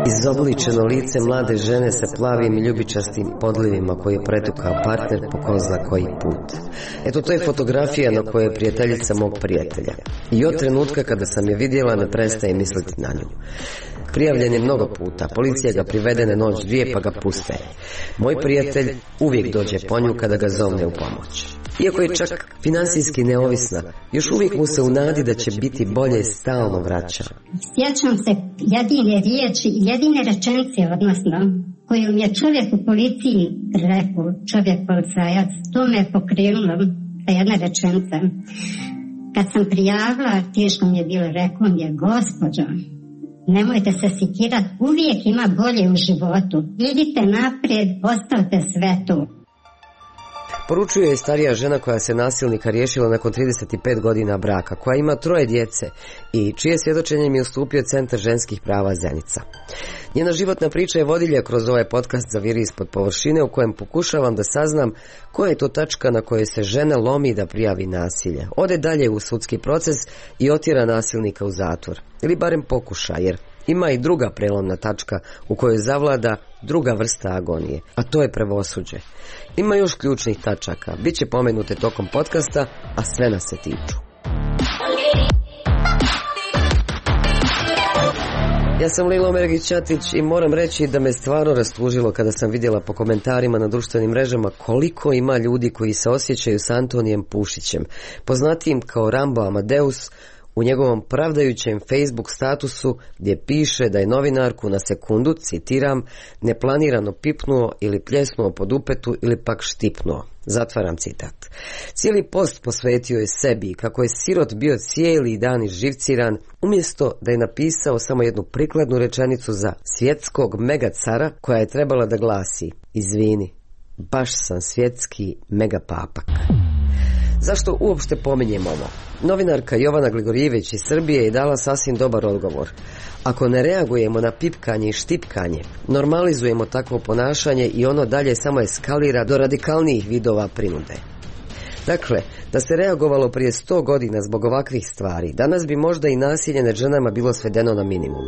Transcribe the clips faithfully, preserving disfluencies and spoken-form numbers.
Izobličeno lice mlade žene sa plavim i ljubičastim podlivima koji je pretukao partner po ko zna koji put. Eto, to je fotografija na kojoj je prijateljica mog prijatelja. I od trenutka kada sam je vidjela ne prestaje misliti na nju. Prijavljen je mnogo puta, policija ga privede na noć dvije pa ga puste. Moj prijatelj uvijek dođe po nju kada ga zovne u pomoć. Iako je čak financijski neovisna, još uvijek mu se u nadi da će biti bolje stalno vraća. Sjećam se jedine riječi, jedine rečenice, odnosno, koju mi je čovjek u policiji rekao, čovjek policajac, to me je pokrenulo sa jedna rečenica. Kad sam prijavila, teško mi je bilo, rekao mi je, gospođo, nemojte se sikirati, uvijek ima bolje u životu. Idite naprijed, ostavite sve to. Poručuje je starija žena koja se nasilnika riješila nakon trideset pet godina braka, koja ima troje djece i čije svjedočenje mi je ustupio Centar ženskih prava Zenica. Njena životna priča je vodilja kroz ovaj podcast Zaviri ispod površine, u kojem pokušavam da saznam koja je to tačka na kojoj se žena lomi da prijavi nasilje, ode dalje u sudski proces i otjera nasilnika u zatvor. Ili barem pokuša, jer ima i druga prelomna tačka u kojoj zavlada druga vrsta agonije, a to je pravosuđe. Ima još ključnih tačaka, bit će pomenute tokom podcasta, a sve nas se tiču. Ja sam Lilo Mergić-Ćatić i moram reći da me stvarno rastužilo kada sam vidjela po komentarima na društvenim mrežama koliko ima ljudi koji se osjećaju s Antonijem Pušićem, poznatijim kao Rambo Amadeus, u njegovom pravdajućem Facebook statusu gdje piše da je novinarku na sekundu, citiram, neplanirano pipnuo ili pljesnuo po dupetu ili pak štipnuo. Zatvaram citat. Cijeli post posvetio je sebi kako je sirot bio cijeli dan izživciran, umjesto da je napisao samo jednu prikladnu rečenicu za svjetskog megacara koja je trebala da glasi: izvini, baš sam svjetski megapapak. Zašto uopšte pominjem ovo? Novinarka Jovana Gligorijević iz Srbije je dala sasvim dobar odgovor. Ako ne reagujemo na pipkanje i štipkanje, normalizujemo takvo ponašanje i ono dalje samo eskalira do radikalnijih vidova prinude. Dakle, da se reagovalo prije sto godina zbog ovakvih stvari, danas bi možda i nasilje nad ženama bilo svedeno na minimum.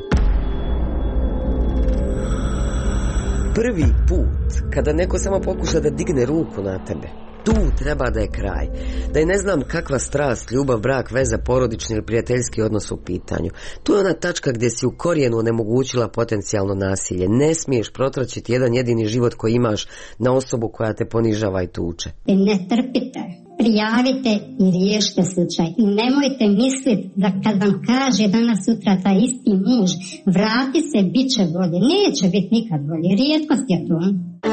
Prvi put, kada neko samo pokuša da digne ruku na tebe, tu treba da je kraj. Da je ne znam kakva strast, ljubav, brak, veza, porodični ili prijateljski odnos u pitanju. Tu je ona tačka gdje si u korijenu onemogućila potencijalno nasilje. Ne smiješ protraćiti jedan jedini život koji imaš na osobu koja te ponižava i tuče. Ne trpite, prijavite i riješite slučaj. I nemojte misliti da kad vam kaže danas sutra taj isti muž, vrati se, bit će bolje. Neće biti nikad bolje. Rijetkost je to.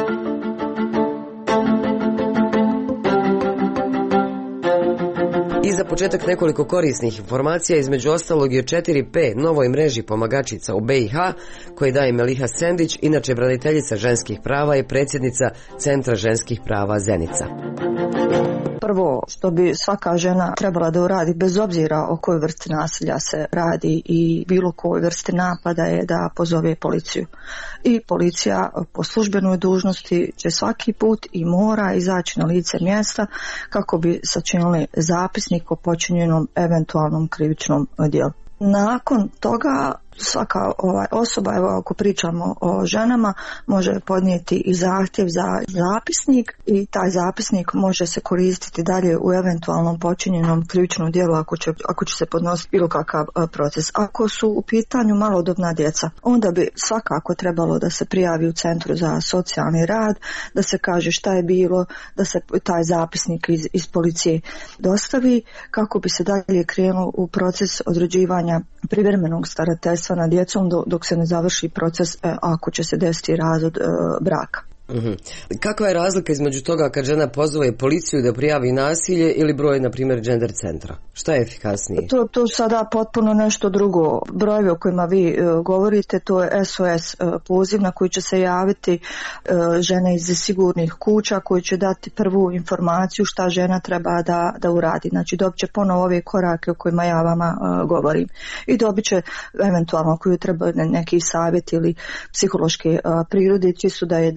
I za početak nekoliko korisnih informacija, između ostalog i o četiri P, novoj mreži pomagačica u B i H, koje daje Meliha Sendić, inače braniteljica ženskih prava i predsjednica Centra ženskih prava Zenica. Prvo što bi svaka žena trebala da uradi, bez obzira o kojoj vrsti nasilja se radi i bilo kojoj vrsti napada, je da pozove policiju. I policija po službenoj dužnosti će svaki put i mora izaći na lice mjesta kako bi sačinili zapisnik o počinjenom eventualnom krivičnom djelu. Nakon toga svaka ovaj, osoba, evo ako pričamo o ženama, može podnijeti i zahtjev za zapisnik i taj zapisnik može se koristiti dalje u eventualnom počinjenom krivičnom djelu ako će, ako će se podnositi bilo kakav proces. Ako su u pitanju malodobna djeca, onda bi svakako trebalo da se prijavi u Centru za socijalni rad, da se kaže šta je bilo, da se taj zapisnik iz, iz policije dostavi kako bi se dalje krenulo u proces određivanja privremenog starateljstva na djecom dok se ne završi proces ako će se desiti razvod braka. Mm-hmm. Kakva je razlika između toga kad žena pozove policiju da prijavi nasilje ili broj, na primjer, gender centra? Šta je efikasnije? To, to sada potpuno nešto drugo. Brojevi o kojima vi uh, govorite, to je S O S uh, poziv na koji će se javiti uh, žene iz sigurnih kuća koji će dati prvu informaciju šta žena treba da, da uradi. Znači dobit će ponovo ove korake o kojima ja vama uh, govorim. I dobit će eventualno koju treba neki savjet ili psihološke uh, prirode, čisto da je, da je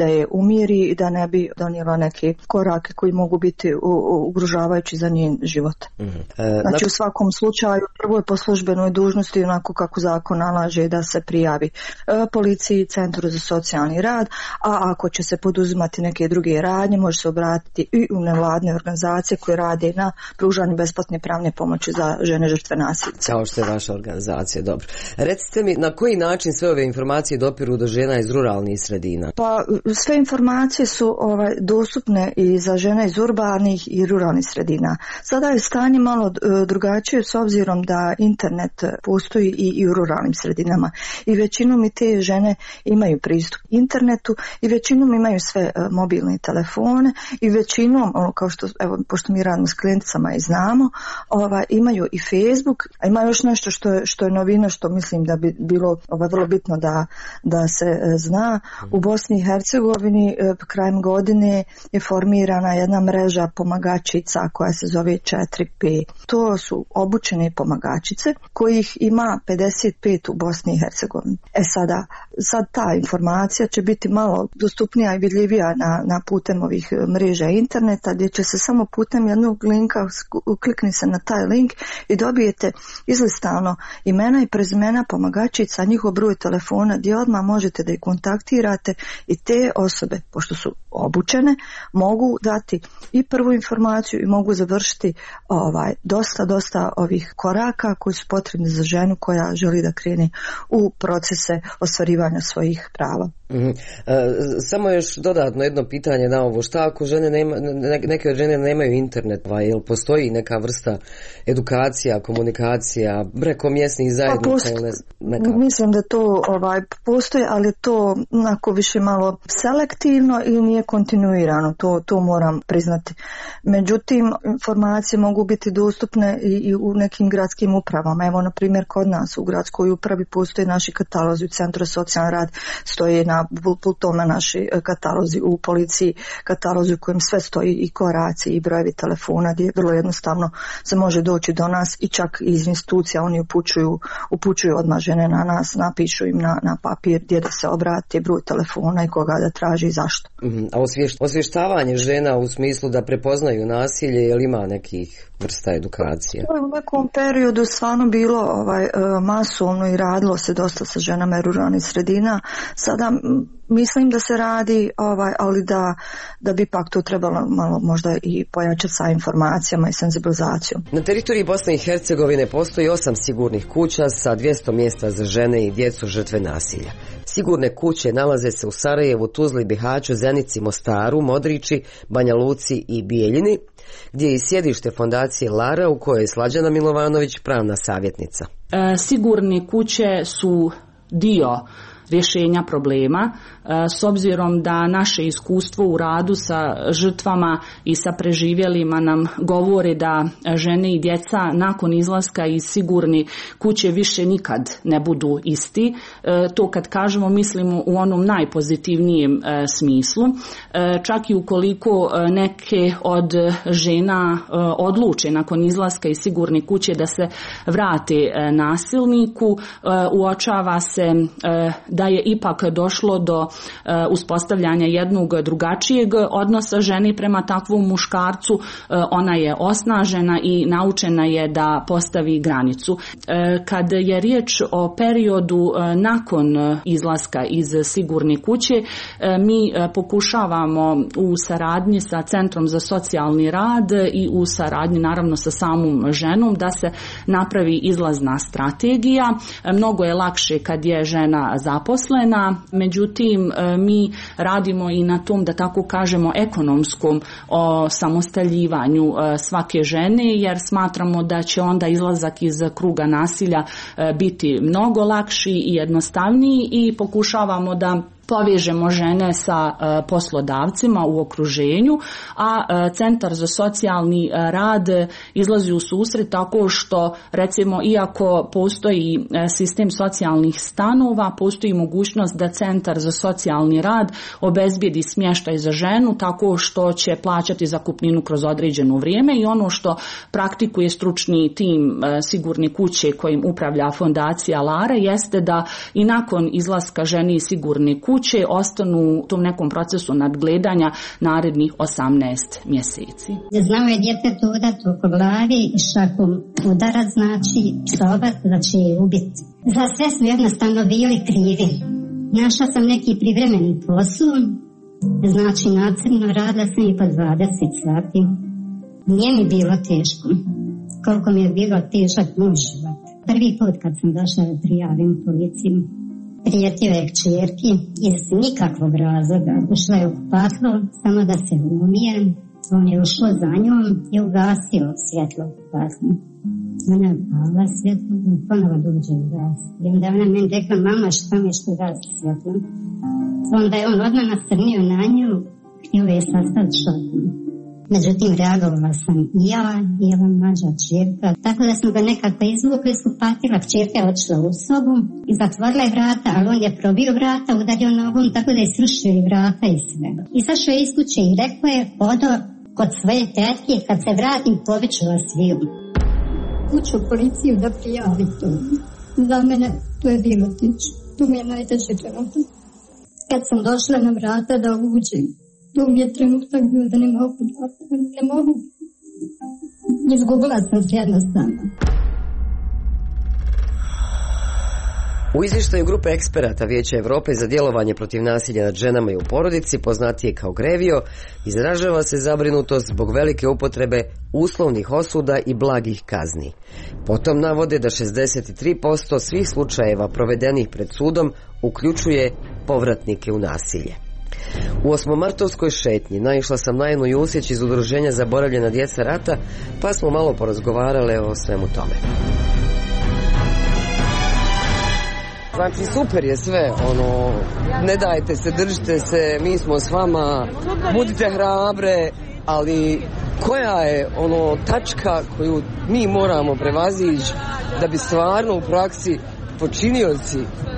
umiri i da ne bi donijela neke korake koji mogu biti ugrožavajući za njen život. Mm-hmm. E, znači u svakom slučaju prvo je po službenoj dužnosti onako kako zakon nalaže da se prijavi e, policiji, centru za socijalni rad, a ako će se poduzimati neke druge radnje može se obratiti i u nevladne organizacije koje rade na pružanju besplatne pravne pomoći za žene žrtve nasilja. Kao što je vaša organizacija, dobro. Recite mi na koji način sve ove informacije dopiru do žena iz ruralnih sredina? Pa sve informacije su ovaj, dostupne i za žene iz urbanih i ruralnih sredina. Sada je stanje malo drugačije s obzirom da internet postoji i, i u ruralnim sredinama i većinom i te žene imaju pristup internetu i većinom imaju sve uh, mobilne telefone i većinom, ono, kao što, evo, pošto mi radimo s klijenticama i znamo, ovaj, imaju i Facebook, a ima još nešto što je, što je novina, što mislim da bi bilo ovaj, vrlo bitno da, da se uh, zna. U Bosni i Hercegovini uh, krajem godine je formirana jedna mreža pomagačica koja se zove četiri P. To su obučene pomagačice kojih ima pedeset pet u Bosni i Hercegovini. E sada, sad ta informacija će biti malo dostupnija i vidljivija na, na putem ovih mreža interneta gdje će se samo putem jednog linka klikni se na taj link i dobijete izlistano imena i prezimena pomagačica, njihov broj telefona gdje odmah možete da ih kontaktirate i te osobe, pošto su obučene, mogu dati i prvu informaciju i mogu završiti ovaj, dosta, dosta ovih koraka koji su potrebni za ženu koja želi da krene u procese ostvarivanja svojih prava. Mm-hmm. E, samo još dodatno jedno pitanje na ovo, šta ako žene nema, ne, neke od žene nemaju internet, pa jel postoji neka vrsta edukacija, komunikacija preko mjesnih zajednica? Pa posto, neka... Mislim da to ovaj, postoji, ali to onako više malo selektivno i nije kontinuirano, to, to moram priznati. Međutim, informacije mogu biti dostupne i, i u nekim gradskim upravama. Evo, na primjer, kod nas u gradskoj upravi postoje naši katalozi, u Centru socijalni rad stoje na pultome naši katalozi, u policiji katalozi u kojem sve stoji i koraci i brojevi telefona gdje vrlo jednostavno se može doći do nas i čak iz institucija oni upućuju, upućuju odmah žene na nas, napišu im na, na papir gdje da se obrati, broj telefona i koga da traži i zašto. Mm, a osvješt, osvještavanje žena u smislu da prepoznaju nasilje, je li ima nekih vrsta edukacije? U nekom periodu stvarno bilo ovaj, masovno i radilo se dosta sa ženama ruralnih sredina. Sada mislim da se radi, ovaj, ali da, da bi pak to trebalo malo možda i pojačati sa informacijama i senzibilizacijom. Na teritoriji Bosne i Hercegovine postoji osam sigurnih kuća sa dvjesto mjesta za žene i djecu žrtve nasilja. Sigurne kuće nalaze se u Sarajevu, Tuzli, Bihaću, Zenici, Mostaru, Modriči, Banja Luci i Bijeljini, gdje je i sjedište fondacije Lara u kojoj je Slađana Milovanović pravna savjetnica. E, sigurne kuće su dio rješenja problema, s obzirom da naše iskustvo u radu sa žrtvama i sa preživjelima nam govori da žene i djeca nakon izlaska iz sigurne kuće više nikad ne budu isti. To kad kažemo mislimo u onom najpozitivnijem smislu. Čak i ukoliko neke od žena odluče nakon izlaska iz sigurne kuće da se vrate nasilniku, uočava se da je ipak došlo do uspostavljanja jednog drugačijeg odnosa ženi prema takvom muškarcu. Ona je osnažena i naučena je da postavi granicu. Kad je riječ o periodu nakon izlaska iz sigurne kuće, mi pokušavamo u saradnji sa Centrom za socijalni rad i u saradnji naravno sa samom ženom da se napravi izlazna strategija. Mnogo je lakše kad je žena zaposlena, međutim mi radimo i na tom, da tako kažemo, ekonomskom osamostaljivanju svake žene, jer smatramo da će onda izlazak iz kruga nasilja biti mnogo lakši i jednostavniji i pokušavamo da povežemo žene sa poslodavcima u okruženju, a Centar za socijalni rad izlazi u susret tako što, recimo, iako postoji sistem socijalnih stanova, postoji mogućnost da Centar za socijalni rad obezbijedi smještaj za ženu tako što će plaćati zakupninu kroz određeno vrijeme, i ono što praktikuje stručni tim sigurne kuće kojim upravlja fondacija Lara jeste da i nakon izlaska žene iz sigurne kuće kuće ostanu u tom nekom procesu nadgledanja narednih osamnaest mjeseci. Znao je djetetu udati oko glavi i šakom udarac, znači psovat da će je ubiti. Za sve su jednostavno bili krivi. Našla sam neki privremeni posao, znači nacrno radila sam i po dvadeset sati. Nije mi bilo teško, koliko mi je bilo težak moj život. Prvi put kad sam došla da prijavim policiju, prijetio je kćerki iz nikakvog razloga. Ušla je u kupatlo samo da se umije. On je ušao za njom i ugasio svjetlo u kupatlu. Ona je upala svjetlo i ponovo dođe u gas. I onda ona meni rekla, mama, šta mi je što gasi svjetlo? Onda je on odmah nastrnio na nju i ove je sastaviti šotom. Međutim, reagovala sam i ja i ova mlađa kćerka, tako da smo ga nekako izvukli iz kupatila. Kćerka je odšla u sobu i zatvorila je vrata, ali on je probio vrata, udario nogom, tako da je srušio i vrata i sve. Izašao je iz kuće i rekao je, odo kod svoje tetke, kad se vratim poviću vas sviju. Kuću policiju da prijavi to. Za mene to je bilo tiče. To mi je najteže trenutak. Kad sam došla na vrata da uđem, to mi je trenutak bio da ne mogu, ne mogu. Izgubila sam se jednostavno. U izvještaju grupe eksperata Vijeća Europe za djelovanje protiv nasilja nad ženama i u porodici, poznatije kao GREVIO, izražava se zabrinutost zbog velike upotrebe uslovnih osuda i blagih kazni. Potom navode da šezdeset tri posto svih slučajeva provedenih pred sudom uključuje povratnike u nasilje. U osmomartovskoj šetnji naišla sam na Enu Jusić iz udruženja Zaboravljena djeca rata, pa smo malo porazgovarale o svemu tome. Znači super je sve, ono, ne dajte se, držite se, mi smo s vama, budite hrabre, ali koja je ono tačka koju mi moramo prevazići da bi stvarno u praksi počinioci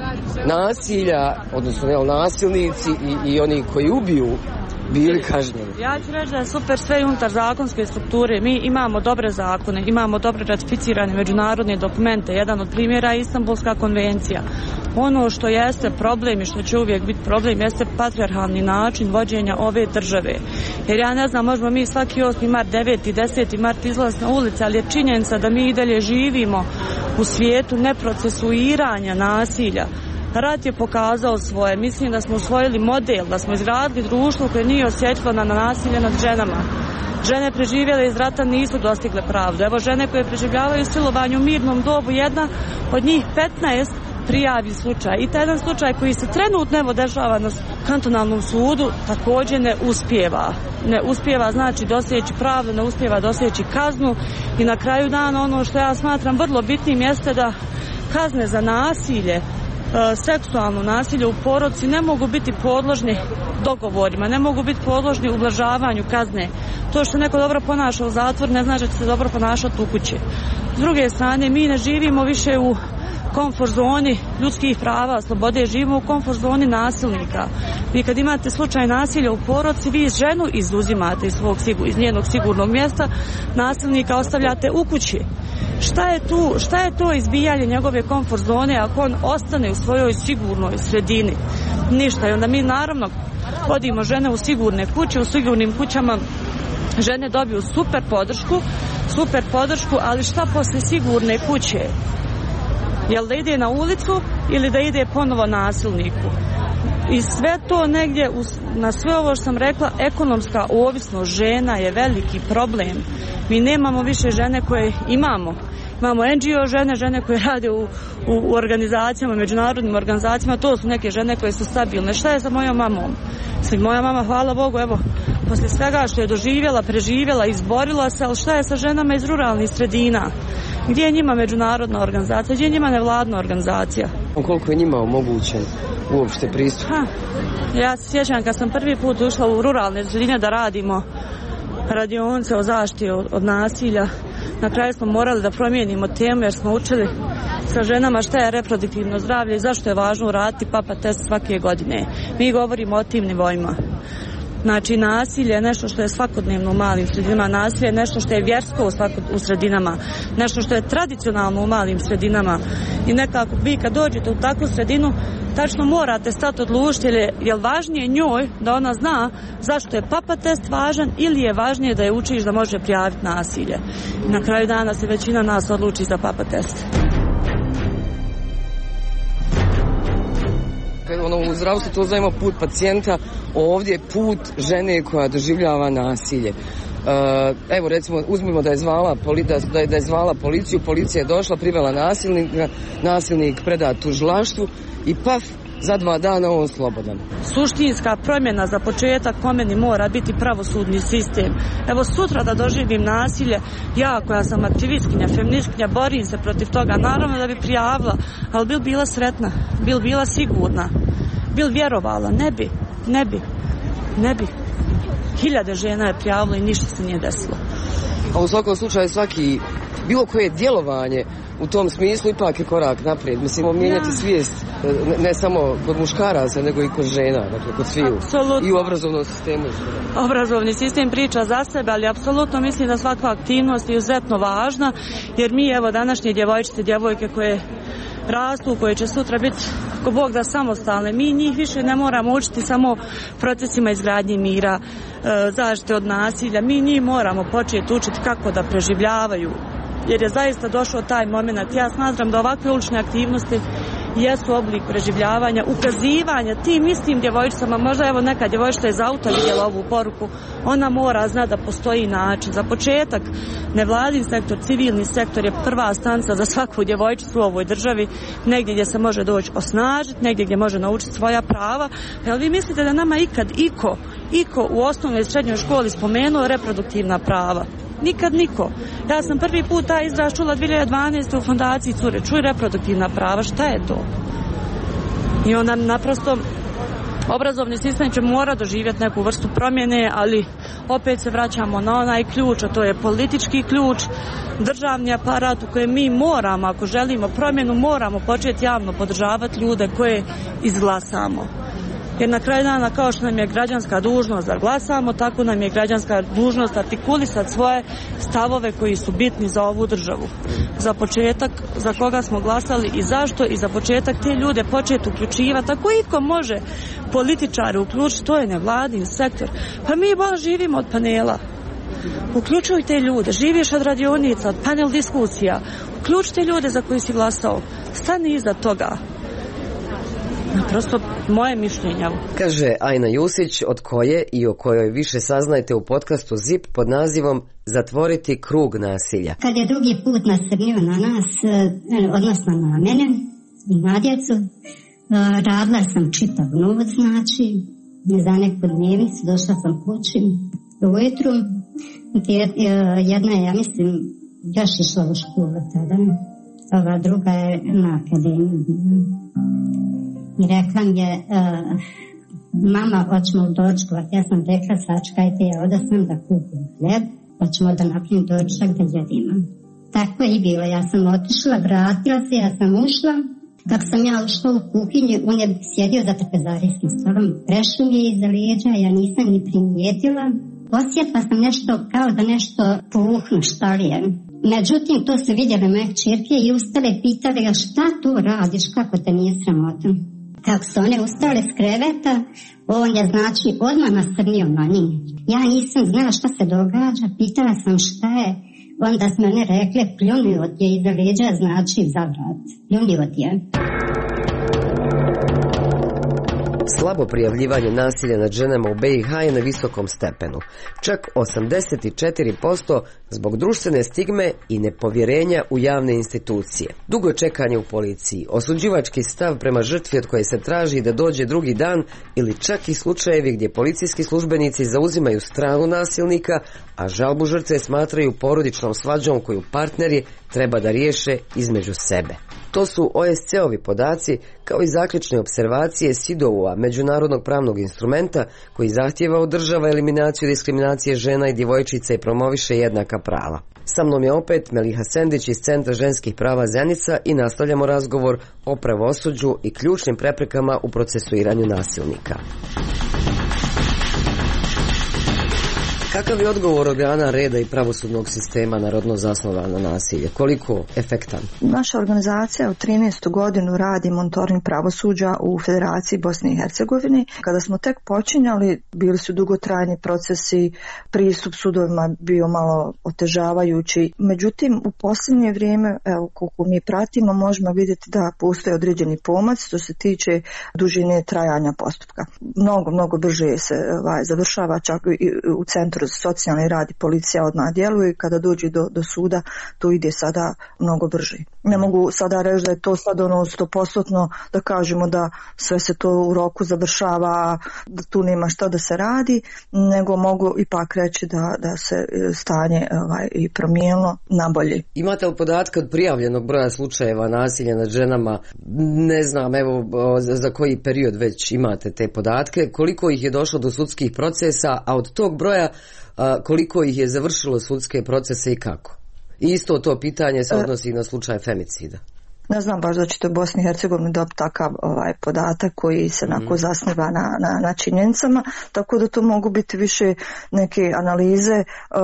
nasilja, odnosno ne, nasilnici i, i oni koji ubiju bili kažnjeni? Ja ću reći da je super sve unutar zakonske strukture. Mi imamo dobre zakone, imamo dobre ratificirane međunarodne dokumente. Jedan od primjera je Istanbulska konvencija. Ono što jeste problem i što će uvijek biti problem jeste patrijarhalni način vođenja ove države. Jer ja ne znam, možemo mi svaki osmi mart, deveti, deseti mart izlaz na ulice, ali je činjenica da mi i dalje živimo u svijetu neprocesuiranja nasilja. Rat je pokazao svoje. Mislim da smo usvojili model, da smo izgradili društvo koje nije osjetljivo na nasilje nad ženama. Žene preživjele iz rata nisu dostigle pravdu. Evo žene koje preživljavaju silovanje u mirnom dobu, jedna od njih petnaest prijavi slučaj. I taj jedan slučaj koji se trenutno evo dešava na kantonalnom sudu također ne uspijeva. Ne uspijeva znači doseći pravdu, ne uspijeva doseći kaznu i na kraju dana ono što ja smatram vrlo bitnim jeste da kazne za nasilje, seksualno nasilje u porodici ne mogu biti podložni dogovorima, ne mogu biti podložni ublažavanju kazne. To što neko dobro ponaša u zatvor ne znači da će se dobro ponašati u kući. S druge strane, mi ne živimo više u komfort zoni ljudskih prava, slobode, živimo u komfort zoni nasilnika. Vi kad imate slučaj nasilja u porodici, vi ženu izuzimate iz, svog, iz njenog sigurnog mjesta, nasilnika ostavljate u kući. Šta je tu, šta je to izbijanje njegove komfort zone ako on ostane u svojoj sigurnoj sredini? Ništa. I onda mi naravno vodimo žene u sigurne kuće, u sigurnim kućama žene dobiju super podršku, super podršku, ali šta posle sigurne kuće? Jel da ide na ulicu ili da ide ponovo nasilniku? I sve to negdje, na sve ovo što sam rekla, ekonomska ovisnost žena je veliki problem. Mi nemamo više žene koje imamo. Imamo en dži o žene, žene koje rade u, u, u organizacijama, međunarodnim organizacijama, to su neke žene koje su stabilne. Šta je sa mojom mamom? Sve, moja mama, hvala Bogu, evo, poslije svega što je doživjela, preživjela, izborila se, ali šta je sa ženama iz ruralnih sredina? Gdje je njima međunarodna organizacija, gdje je njima nevladna organizacija? Koliko je njima omogućen uopšte pristup? Ha, ja se sjećam kad sam prvi put ušla u ruralne sredine da radimo radionice o zaštiti od, od nasilja. Na kraju smo morali da promijenimo temu jer smo učili sa ženama šta je reproduktivno zdravlje i zašto je važno uraditi papa test svake godine. Mi govorimo o tim nivoima. Znači nasilje je nešto što je svakodnevno u malim sredinama, nasilje je nešto što je vjersko u sredinama, nešto što je tradicionalno u malim sredinama i nekako vi kad dođete u takvu sredinu tačno morate stati odlučiti je li važnije njoj da ona zna zašto je papa test važan ili je važnije da je učiš da može prijaviti nasilje. I na kraju dana se većina nas odluči za papa test. Ono, u zdravstvu to zovemo put pacijenta, ovdje je put žene koja doživljava nasilje. Evo recimo uzmimo da je zvala, da je, da je zvala policiju, policija je došla, privela nasilnika, nasilnik predat tužilaštvu i paf, za dva dana on slobodan. Suštinska promjena za početak po meni mora biti pravosudni sistem. Evo sutra da doživim nasilje, ja koja sam aktivistkinja, feministkinja, borim se protiv toga, naravno da bi prijavila, ali bil bila sretna, bil bila sigurna, bil vjerovala, ne bi, ne bi, ne bi. Hiljade žena je prijavilo i ništa se nije desilo. A u svakom slučaju svaki, bilo koje djelovanje u tom smislu ipak je korak naprijed. Mislimo mijenjati ja. svijest ne, ne samo kod muškaraca, nego i kod žena, dakle kod sviju. Apsolutno. I u obrazovnom sistemu. Obrazovni sistem priča za sebe, ali apsolutno mislim da svaka aktivnost je izuzetno važna, jer mi evo današnje djevojčice, djevojke koje rastu, koje će sutra biti, ako Bog da, samostalne, mi njih više ne moramo učiti samo procesima izgradnje mira, zaštite od nasilja, mi njih moramo početi učiti kako da preživljavaju, jer je zaista došao taj moment. Ja smatram da ovakve ulične aktivnosti jesu oblik preživljavanja, ukazivanja tim istim djevojčicama, možda evo neka djevojčica iz auta vidjela ovu poruku, ona mora zna da postoji način. Za početak, nevladin sektor, civilni sektor je prva stanca za svaku djevojčicu u ovoj državi, negdje gdje se može doći osnažiti, negdje gdje može naučiti svoja prava. Jel vi mislite da nama ikad iko, iko u osnovnoj i srednjoj školi spomenuo reproduktivna prava? Nikad niko. Ja sam prvi put taj izraz čula dvije hiljade dvanaeste u fondaciji Cure. Čuj, reproduktivna prava, šta je to? I onda naprosto obrazovni sistem će mora doživjeti neku vrstu promjene, ali opet se vraćamo na onaj ključ, a to je politički ključ, državni aparat u kojem mi moramo, ako želimo promjenu, moramo početi javno podržavati ljude koje izglasamo. Jer na kraju dana, kao što nam je građanska dužnost da glasamo, tako nam je građanska dužnost artikulisati svoje stavove koji su bitni za ovu državu. Za početak, za koga smo glasali i zašto, i za početak te ljude početi uključivati. Ako iko može političare uključiti, to je nevladin sektor. Pa mi baš živimo od panela. Uključujte ljude, živiš od radionica, od panel diskusija. Uključite ljude za koji si glasao. Stani iza toga. Prosto moje mišljenje. Kaže Ajna Jusić, od koje i o kojoj više saznajte u podcastu ZIP pod nazivom Zatvoriti krug nasilja. Kad je drugi put nasrnio na nas, odnosno na mene i na djecu, radila sam čitav noć, znači, za neku dnevnicu, došla sam kući ujutru, jedna je, ja mislim, još išla u školu tada, ova druga je na akademiji. I rekla mi je, uh, mama, hoćemo u dočkovat. Ja sam rekla, sačekajte, ja oda sam da kupim hljeb, hoćemo da napravim dočak da jedimo. Tako je i bilo, ja sam otišla, vratila se, ja sam ušla. Kako sam ja ušla u kuhinju, on je sjedio za trpezarijskim stolom, prešao mi je iza lijeđa, ja nisam ni primijetila. Osjetila sam nešto, kao da nešto puhnu, šta li je. Međutim, to su vidjeli moje kćerke i ustale i pitali ga, šta tu radiš, kako te nije sramota. Kako su one ustale s kreveta, on je znači odmah nasrnio na njih. Ja nisam znala šta se događa, pitala sam šta je, onda smo one rekle pljuni od je iza leđa, znači za vrat, pljuni od je. Slabo prijavljivanje nasilja nad ženama u B i H je na visokom stepenu. Čak osamdeset četiri posto zbog društvene stigme i nepovjerenja u javne institucije. Dugo čekanje u policiji, osuđivački stav prema žrtvi od koje se traži da dođe drugi dan ili čak i slučajevi gdje policijski službenici zauzimaju stranu nasilnika, a žalbu žrtve smatraju porodičnom svađom koju partneri treba da riješe između sebe. To su O S C ovi podaci kao i zaključne observacije S I D O U-a, međunarodnog pravnog instrumenta koji zahtijeva od država eliminaciju diskriminacije žena i djevojčica i promoviše jednaka prava. Sa mnom je opet Meliha Sendić iz Centra ženskih prava Zenica i nastavljamo razgovor o pravosuđu i ključnim preprekama u procesuiranju nasilnika. Kakav je odgovor organa reda i pravosudnog sistema na rodno zasnovano nasilje? Koliko efektan? Naša organizacija u trinaestu godinu radi monitoring pravosuđa u Federaciji Bosne i Hercegovine. Kada smo tek počinjali, bili su dugotrajni procesi, pristup sudovima bio malo otežavajući. Međutim, u posljednje vrijeme, evo, koliko mi pratimo, možemo vidjeti da postoji određeni pomac što se tiče dužine trajanja postupka. Mnogo, mnogo brže se ovaj, završava, čak i u Centru za socijalni rad i policija odmah djeluje i kada dođe do, do suda to ide sada mnogo brže. Ne mogu sada reći da je to sad ono sto posto da kažemo da sve se to u roku završava, da tu nema šta da se radi, nego mogu ipak reći da, da se stanje ovaj, i promijenilo na bolje. Imate li podatke od prijavljenog broja slučajeva nasilja nad ženama? Ne znam, evo za koji period već imate te podatke, koliko ih je došlo do sudskih procesa, a od tog broja koliko ih je završilo sudske procese i kako? I isto to pitanje se odnosi na slučaj femicida. Ne znam baš da ćete u Bosni i Hercegovini dobiti takav ovaj, podatak koji se onako mm. zasniva na, na, na činjenicama, tako da to mogu biti više neke analize,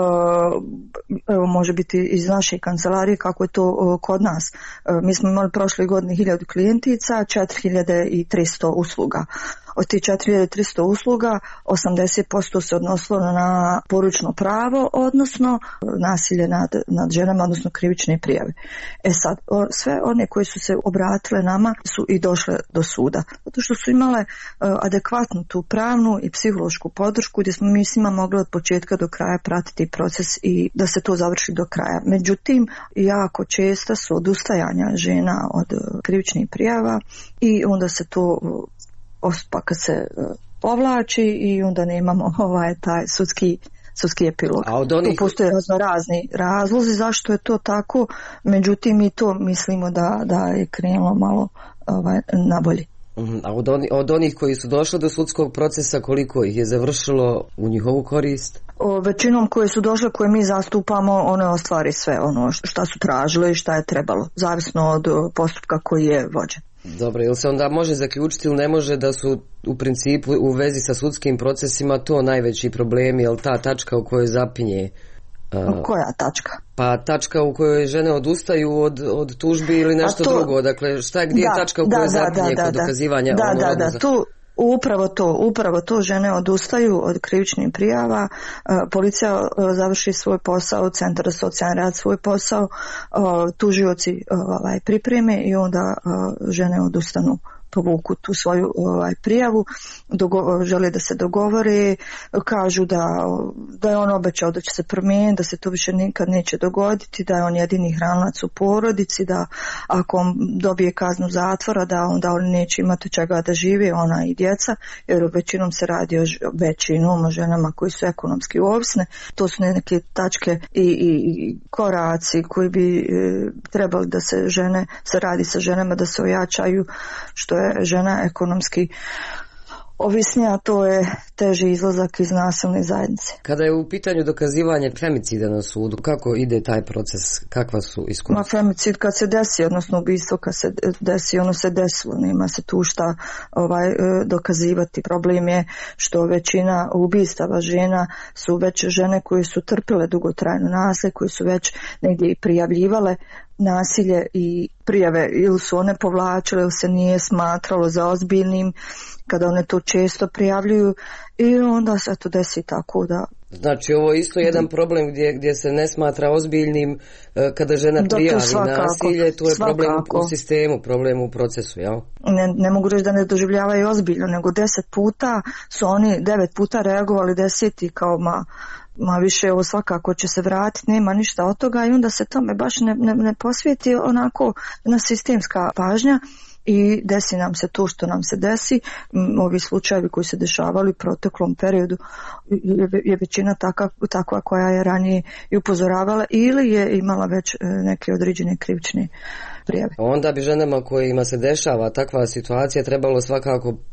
uh, evo može biti iz naše kancelarije kako je to uh, kod nas. Uh, mi smo imali prošle godine hiljadu klijentica, četiri hiljade tristo usluga. Od tih četiri hiljade tristo usluga osamdeset posto se odnosilo na poručno pravo, odnosno nasilje nad, nad ženama, odnosno krivične prijave. E sad, sve one koje su se obratile nama su i došle do suda, zato što su imale uh, adekvatnu tu pravnu i psihološku podršku gdje smo mi s njima mogli od početka do kraja pratiti proces i da se to završi do kraja. Međutim, jako često su odustajanja žena od uh, krivičnih prijava i onda se to uh, postupak se povlači i onda nemamo ovaj taj sudski sudski epilog. A od onih... Tu postoje razno razni razlozi zašto je to tako, međutim mi to mislimo da, da je krenulo malo ovaj, nabolje. A od, oni, od onih koji su došli do sudskog procesa, koliko ih je završilo u njihovu korist? O, većinom koje su došle, koje mi zastupamo, one ostvari sve ono šta su tražile i šta je trebalo, zavisno od postupka koji je vođen. Dobro, ili se onda može zaključiti ili ne može da su u principu u vezi sa sudskim procesima to najveći problem, je li ta tačka u kojoj zapinje? Uh, Koja tačka? Pa tačka u kojoj žene odustaju od, od tužbi ili nešto to, drugo, dakle šta je gdje da, je tačka u kojoj da, zapinje da, kod da, dokazivanja? Da, ono, da, da, da, tu Upravo to, upravo to žene odustaju od krivičnih prijava, policija završi svoj posao, Centar za socijalni rad svoj posao, tužioci ovaj, pripreme i onda žene odustanu, povuku tu svoju ovaj, prijavu, dogo- žele da se dogovore, kažu da, da je on obećao da će se promijeniti, da se to više nikad neće dogoditi, da je on jedini hranac u porodici, da ako on dobije kaznu zatvora, da onda oni neće imati čega da žive, ona i djeca, jer većinom se radi o većinom o ženama koji su ekonomski ovisne. To su neke tačke i, i, i koraci koji bi e, trebali da se žene, se radi sa ženama da se ojačaju, što je žena ekonomski ovisnija, to je teži izlazak iz nasilne zajednice. Kada je u pitanju dokazivanje femicida na sudu, kako ide taj proces, kakva su iskustva? Ma femicid kad se desi, odnosno ubistvo kad se desi, ono se desilo, nema se tu šta ovaj, dokazivati. Problem je što većina ubistava žena su već žene koje su trpile dugotrajno nasilje, koje su već negdje i prijavljivale nasilje i prijave ili su one povlačile ili se nije smatralo za ozbiljnim kada one to često prijavljuju i onda se to desi tako da... Znači ovo je isto jedan problem gdje, gdje se ne smatra ozbiljnim kada žena prijavi svakako, nasilje, tu je svakako. Problem u sistemu, problem u procesu, jel? Ne, ne mogu reći da ne doživljavaju ozbiljno, nego deset puta su oni devet puta reagovali, deseti kao ma... ma više ovo svakako će se vratiti, nema ništa od toga i onda se tome baš ne, ne, ne posvijeti onako jedna sistemska pažnja i desi nam se to što nam se desi. Ovi slučajevi koji se dešavali u proteklom periodu je, je većina taka, takva koja je ranije i upozoravala ili je imala već neke određene krivične prijave. Onda bi ženama kojima se dešava takva situacija trebalo svakako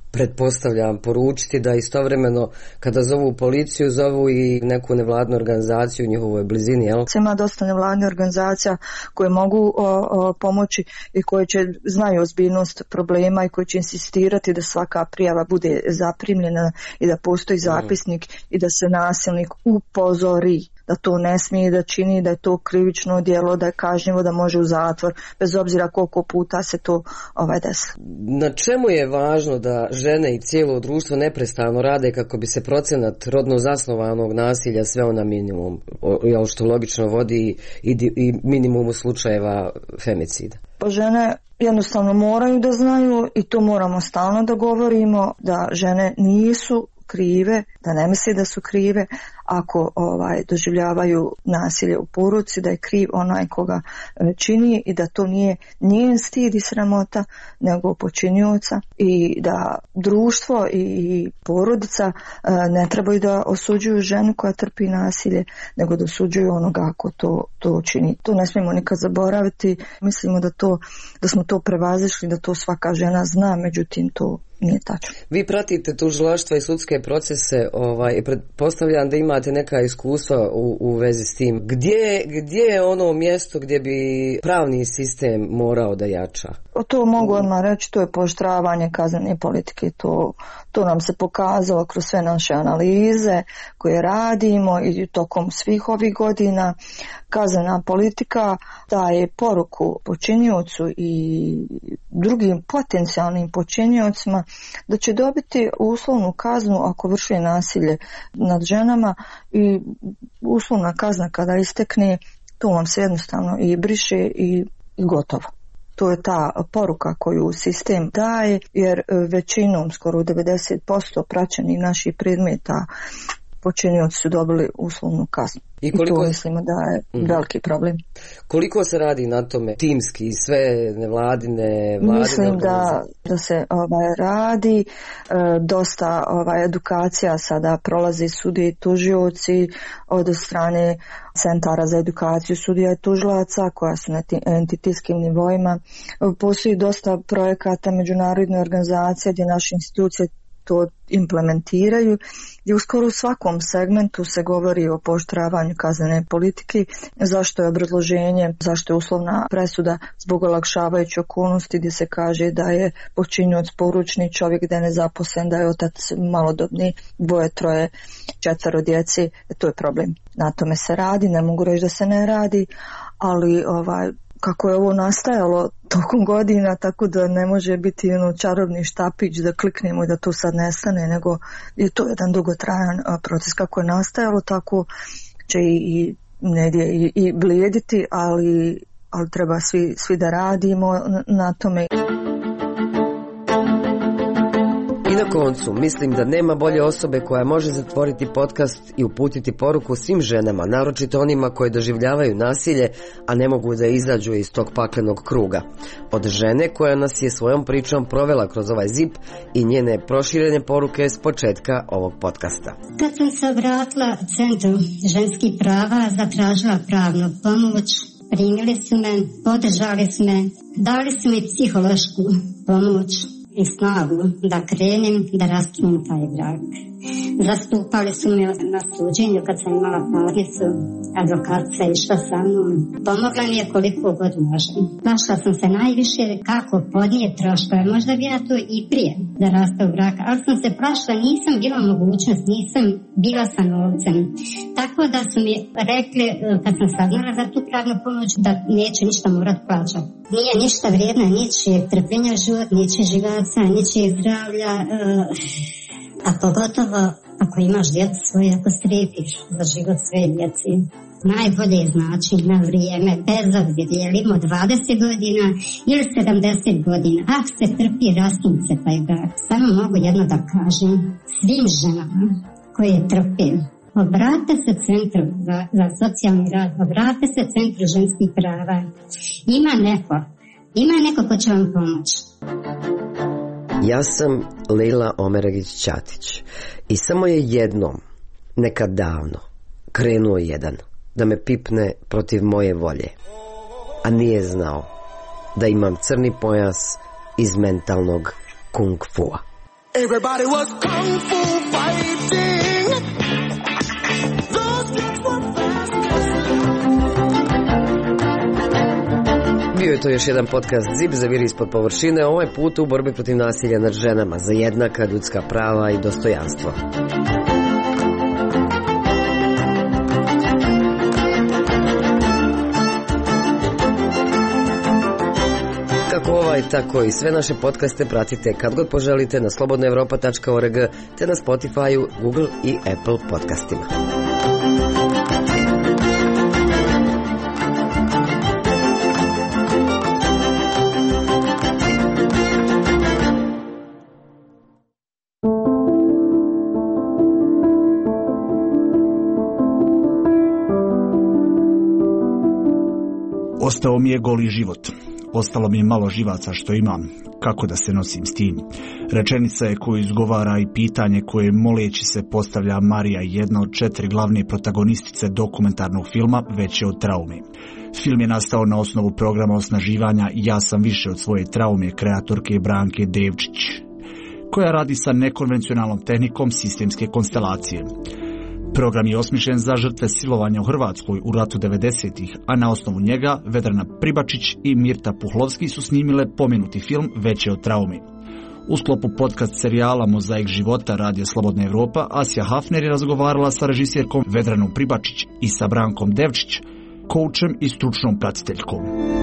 pretpostavljam, poručiti da istovremeno kada zovu policiju, zovu i neku nevladnu organizaciju u njihovoj blizini, jel? Ima dosta nevladne organizacija koje mogu o, o, pomoći i koje će znaju ozbiljnost problema i koje će insistirati da svaka prijava bude zaprimljena i da postoji zapisnik mm. i da se nasilnik upozori da to ne smije da čini, da je to krivično djelo, da je kažnjivo, da može u zatvor, bez obzira koliko puta se to ovaj desi. Na čemu je važno da žene i cijelo društvo neprestano rade kako bi se procenat rodno zasnovanog nasilja sveo na minimum, jel što logično vodi i, i minimumu slučajeva femicida? Pa žene jednostavno moraju da znaju i to moramo stalno da govorimo, da žene nisu krive, da ne misle da su krive ako ovaj doživljavaju nasilje u porodici, da je kriv onaj koga čini i da to nije njen stid i sramota, nego počinioca, i da društvo i porodica ne trebaju da osuđuju ženu koja trpi nasilje, nego da osuđuju onoga ako to, to čini. To ne smijemo nikad zaboraviti. Mislimo da, to, da smo to prevazišli, da to svaka žena zna, međutim to nije tačno. Vi pratite tužilaštva i sudske procese, ovaj, pretpostavljam da imate neka iskustva u, u vezi s tim. Gdje, gdje je ono mjesto gdje bi pravni sistem morao da jača? O to mogu odmah reći, to je pooštravanje kaznene politike. To, to nam se pokazalo kroz sve naše analize koje radimo i tokom svih ovih godina. Kaznena politika daje poruku počiniocu i drugim potencijalnim počiniocima da će dobiti uslovnu kaznu ako vrši nasilje nad ženama, i uslovna kazna kada istekne, to vam se jednostavno i briše i, i gotovo. To je ta poruka koju sistem daje, jer većinom, skoro devedeset posto praćenih naših predmeta, počinioci su dobili uslovnu kaznu. I, koliko, I to mislimo da je mm. veliki problem. Koliko se radi na tome timski, sve nevladine, vladine? Mislim da, da se ovaj, radi, e, dosta ovaj, edukacija sada prolazi sudije i tužioci od strane centara za edukaciju sudija i tužilaca koja su na entitetskim nivoima. Postoji dosta projekata međunarodne organizacije gdje naše institucije to implementiraju i u skoro svakom segmentu se govori o pooštravanju kaznene politike. Zašto je obrazloženje, zašto je uslovna presuda zbog olakšavajuće okolnosti gdje se kaže da je počinioc poručni čovjek, da je nezaposlen, da je otac malodobni, dvoje, troje, četvero djece. To je problem. Na tome se radi, ne mogu reći da se ne radi, ali ovaj kako je ovo nastajalo tokom godina, tako da ne može biti ono čarobni štapić da kliknemo i da to sad nestane, nego je to jedan dugotrajan proces. Kako je nastajalo, tako će i, i negdje i, i blijediti, ali, ali treba svi, svi da radimo na, na tome. I na koncu, mislim da nema bolje osobe koja može zatvoriti podcast i uputiti poruku svim ženama, naročito onima koje doživljavaju nasilje, a ne mogu da izađu iz tog paklenog kruga. Od žene koja nas je svojom pričom provela kroz ovaj zip i njene proširene poruke s početka ovog podcasta. Kad sam se obratila Centru ženskih prava, zatražila pravnu pomoć, primili su me, podržali su me, dali su mi psihološku pomoć i snagu da krenem, da raskinem taj brak. Zastupali su me na suđenju kad sam imala parnicu, advokatica je išla sa mnom. Pomogla mi je koliko god može. Našla sam se najviše kako podnijeti troškove, možda bi ja to i prije da raste u brak, ali sam se plašila, nisam bila mogućnost, nisam bila sa novcem. Tako da su mi rekli, kad sam saznala za tu pravnu pomoć, da neće ništa morat plaćati. Nije ništa vrijedna, ničijeg trpljenja život, ničijeg živaca, ničijeg zdravlja, a pogotovo ako imaš djecu svoje, ako strepiš za život svoje djeci. Najbolje znači na vrijeme, bez obzira je li imao dvadeset godina ili sedamdeset godina. Ako se trpi, raskine se taj brak. Samo mogu jedno da kažem svim ženama koje trpe, obratite se Centru za, za socijalni rad, obratite se Centru ženskih prava. Ima neko, ima neko ko će vam pomoći. Ja sam Lejla Omeragić-Ćatić i samo je jednom, nekad davno, krenuo jedan da me pipne protiv moje volje, a nije znao da imam crni pojas iz mentalnog kung fua. Everybody was kung fu fighting. Those kids were fast. Bio je to još jedan podcast Zip zaviri ispod površine, ovaj put u borbi protiv nasilja nad ženama za jednaka ljudska prava i dostojanstvo. Kako ovaj, tako i sve naše podcaste pratite kad god poželite na slobodna europa tačka org te na Spotify, Google i Apple podcastima. Ostao mi je goli život. Ostalo mi je malo živaca što imam. Kako da se nosim s tim? Rečenica je koju izgovara i pitanje koje moleći se postavlja Marija, jedna od četiri glavne protagonistice dokumentarnog filma Veće od traume. Film je nastao na osnovu programa osnaživanja Ja sam više od svoje traume kreatorke Branke Devčić, koja radi sa nekonvencionalnom tehnikom sistemske konstelacije. Program je osmišljen za žrtve silovanja u Hrvatskoj u ratu devedesetih, a na osnovu njega Vedrana Pribačić i Mirta Puhlovski su snimile pomenuti film Veće od traume. U sklopu podcast serijala Mozaik života Radija Slobodna Europa, Asja Hafner je razgovarala sa režisjerkom Vedranom Pribačić i sa Brankom Devčić, koučem i stručnom pratiteljkom.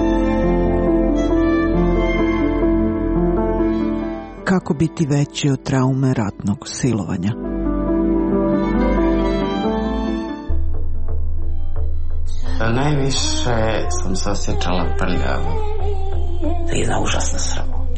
Kako biti veći od traume ratnog silovanja? Najviše sam se osjećala prljavo. To je jedna užasna sramota.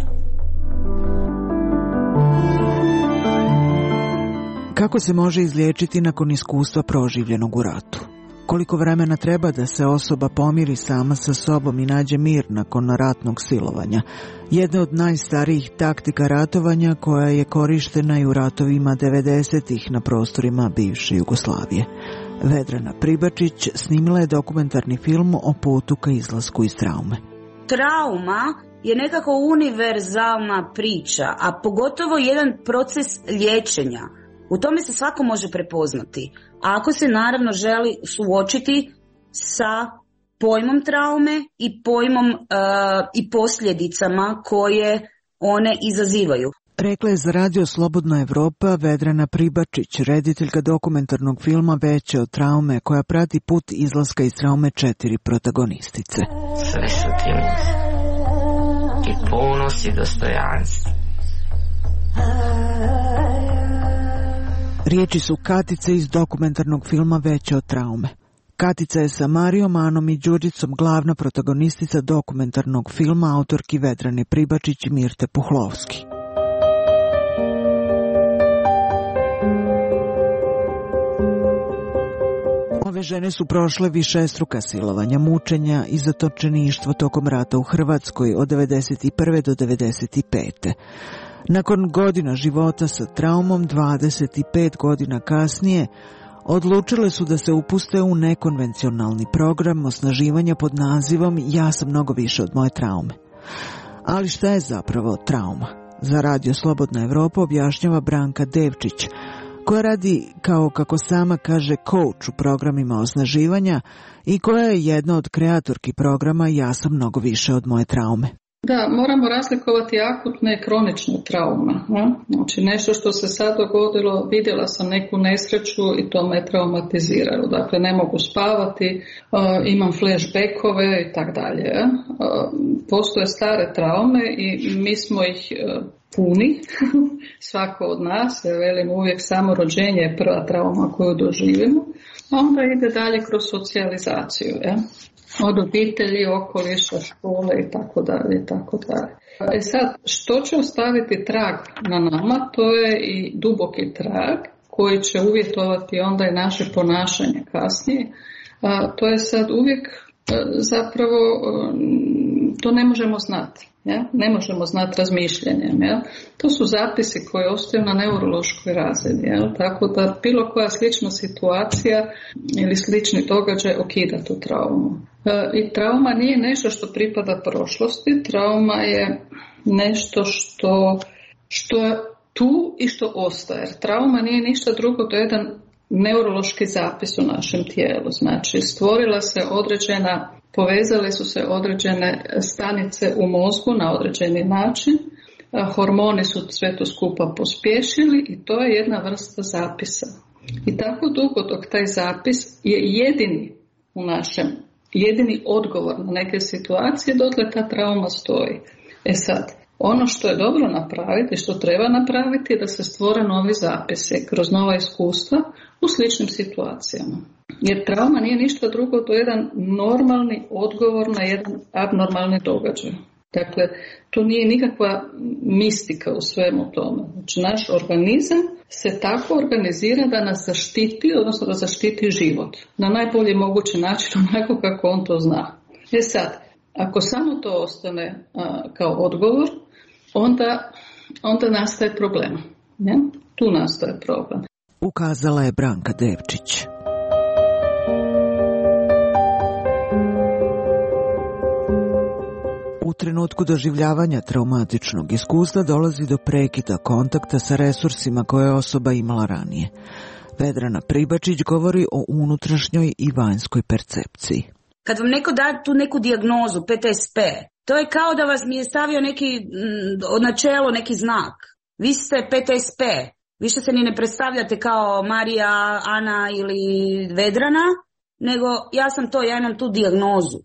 Kako se može izliječiti nakon iskustva proživljenog u ratu? Koliko vremena treba da se osoba pomiri sama sa sobom i nađe mir nakon ratnog silovanja? Jedna od najstarijih taktika ratovanja koja je korištena i u ratovima devedesetih na prostorima bivše Jugoslavije. Vedrana Pribačić snimila je dokumentarni film o putu ka izlasku iz traume. Trauma je nekako univerzalna priča, a pogotovo jedan proces liječenja. U tome se svako može prepoznati. A ako se naravno želi suočiti sa pojmom traume i pojmom uh, i posljedicama koje one izazivaju. Rekla je za Radio Slobodna Europa Vedrana Pribačić, rediteljka dokumentarnog filma Veće od traume, koja prati put izlaska iz traume četiri protagonistice. Sve su ti i ponos i dostojanstvo. Riječi su Katice iz dokumentarnog filma Veće od traume. Katica je sa Marijom, Anom i Đurđicom glavna protagonistica dokumentarnog filma autorki Vedrane Pribačić i Mirte Puhlovski. Ove žene su prošle višestruka silovanja, mučenja i zatočeništvo tokom rata u Hrvatskoj od devedeset prve do devedeset pete. Nakon godina života sa traumom, dvadeset pet godina kasnije, odlučile su da se upuste u nekonvencionalni program osnaživanja pod nazivom Ja sam mnogo više od moje traume. Ali šta je zapravo trauma? Za Radio Slobodna Europa objašnjava Branka Devčić, koja radi, kao kako sama kaže, coach u programima osnaživanja i koja je jedna od kreatorki programa Ja sam mnogo više od moje traume. Da, moramo razlikovati akutne i kronične traume. Ne? Znači nešto što se sad dogodilo, vidjela sam neku nesreću i to me traumatiziralo. Dakle, ne mogu spavati, uh, imam flashbackove i tak dalje. Uh, postoje stare traume i mi smo ih uh, puni, svako od nas, ja velim uvijek samo rođenje je prva trauma koju doživimo, a onda ide dalje kroz socijalizaciju, ja? Od obitelji, okoliša, škole i tako dalje i tako dalje. E sad, što će ostaviti trag na nama, to je i duboki trag koji će uvjetovati onda i naše ponašanje kasnije. A, to je sad uvijek zapravo, to ne možemo znati. Ja? Ne možemo znati razmišljanjem. Ja? To su zapisi koji ostaju na neurološkoj razini. Ja? Tako da bilo koja slična situacija ili slični događaj okida tu traumu. E, I trauma nije nešto što pripada prošlosti. Trauma je nešto što, što tu i što ostaje. Jer trauma nije ništa drugo, to je jedan neurološki zapis u našem tijelu. Znači, stvorila se određena, povezale su se određene stanice u mozgu na određeni način, hormoni su sve to skupa pospješili i to je jedna vrsta zapisa. I tako dugo dok taj zapis je jedini u našem, jedini odgovor na neke situacije, dotle ta trauma stoji. E sad, ono što je dobro napraviti, što treba napraviti je da se stvore novi zapisi kroz nova iskustva u sličnim situacijama. Jer trauma nije ništa drugo, to je jedan normalni odgovor na jedan abnormalni događaj. Dakle, to nije nikakva mistika u svemu tome. Znači, naš organizam se tako organizira da nas zaštiti, odnosno da zaštiti život. Na najbolji mogući način, onako kako on to zna. E sad, ako samo to ostane a, kao odgovor, onda, onda nastaje problem. Ne? Tu nastaje problem. Ukazala je Branka Devčić. U trenutku doživljavanja traumatičnog iskustva dolazi do prekida kontakta sa resursima koje je osoba imala ranije. Vedrana Pribačić govori o unutrašnjoj i vanjskoj percepciji. Kad vam neko da tu neku dijagnozu, P T S P, to je kao da vas mi je stavio neki od načelo, neki znak. Vi ste P T S P, više se ni ne predstavljate kao Marija, Ana ili Vedrana, nego ja sam to, ja imam tu dijagnozu.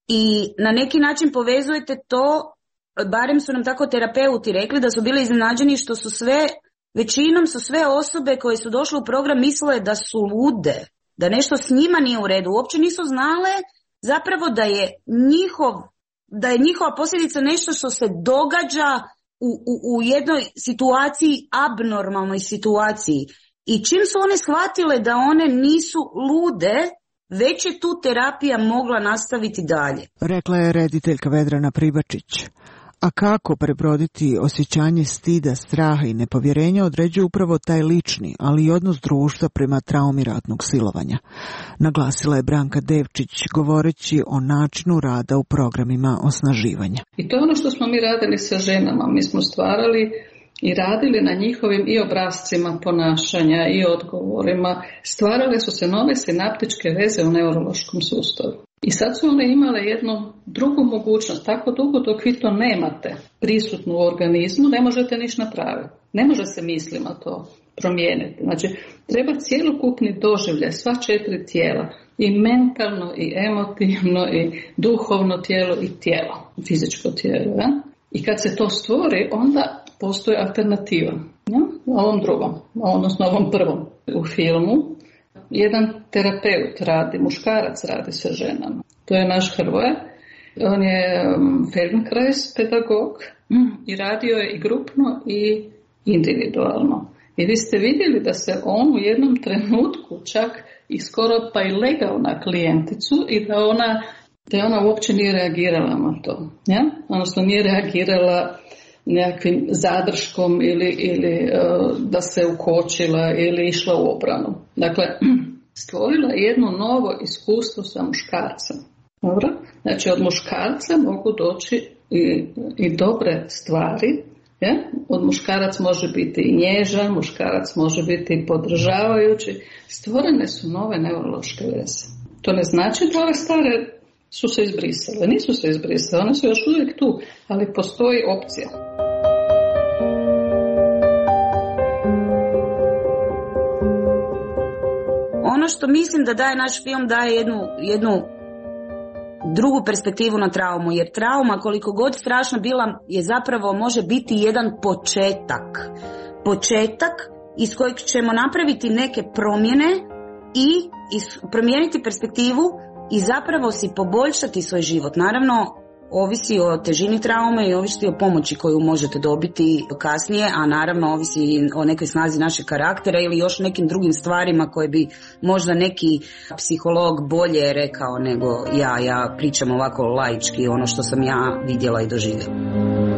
I na neki način povezujete to, barem su nam tako terapeuti rekli da su bili iznenađeni što su sve, većinom su sve osobe koje su došle u program mislile da su lude, da nešto s njima nije u redu. Uopće nisu znale zapravo da je njihov, da je njihova posljedica nešto što se događa u, u, u jednoj situaciji, abnormalnoj situaciji. I čim su one shvatile da one nisu lude, već je tu terapija mogla nastaviti dalje. Rekla je rediteljka Vedrana Pribačić. A kako prebroditi osjećanje stida, straha i nepovjerenja određuje upravo taj lični, ali i odnos društva prema traumi ratnog silovanja. Naglasila je Branka Devčić govoreći o načinu rada u programima osnaživanja. I to je ono što smo mi radili sa ženama. Mi smo stvarali i radili na njihovim i obrascima ponašanja i odgovorima. Stvarale su se nove sinaptičke veze u neurološkom sustavu. I sad su one imale jednu drugu mogućnost. Tako dugo dok vi to nemate prisutno u organizmu, ne možete ništa napraviti. Ne može se mislima to promijeniti. Znači, treba cjelokupni doživljaj, sva četiri tijela. I mentalno, i emotivno, i duhovno tijelo, i tijelo. Fizičko tijelo. Ja? I kad se to stvori, onda postoji alternativa. Ja? Ovom drugom, odnosno ovom prvom u filmu. Jedan terapeut radi, muškarac radi sa ženama. To je naš Hrvoje. On je Feldenkrais pedagog i radio je i grupno i individualno. I vi ste vidjeli da se on u jednom trenutku čak i skoro pa i legao na klijenticu i da ona, da ona uopće nije reagirala na to. Ja? Odnosno nije reagirala nekakvim zadrškom ili, ili uh, da se ukočila ili išla u obranu. Dakle, stvorila je jedno novo iskustvo sa muškarcem. Dobro? Znači, od muškarca mogu doći i, i dobre stvari. Je? Od muškarac može biti i nježan, muškarac može biti i podržavajući. Stvorene su nove neurološke veze. To ne znači da ove stare su se izbrisale. Nisu se izbrisale, one su još uvijek tu, ali postoji opcija. Ono što mislim da daje naš film, daje jednu, jednu drugu perspektivu na traumu, jer trauma, koliko god strašna bila, je zapravo može biti jedan početak. Početak iz kojeg ćemo napraviti neke promjene i promijeniti perspektivu i zapravo si poboljšati svoj život. Naravno, ovisi o težini traume i ovisi o pomoći koju možete dobiti kasnije, a naravno ovisi o nekoj snazi našeg karaktera ili još nekim drugim stvarima koje bi možda neki psiholog bolje rekao nego ja. Ja pričam ovako laički, ono što sam ja vidjela i doživjela.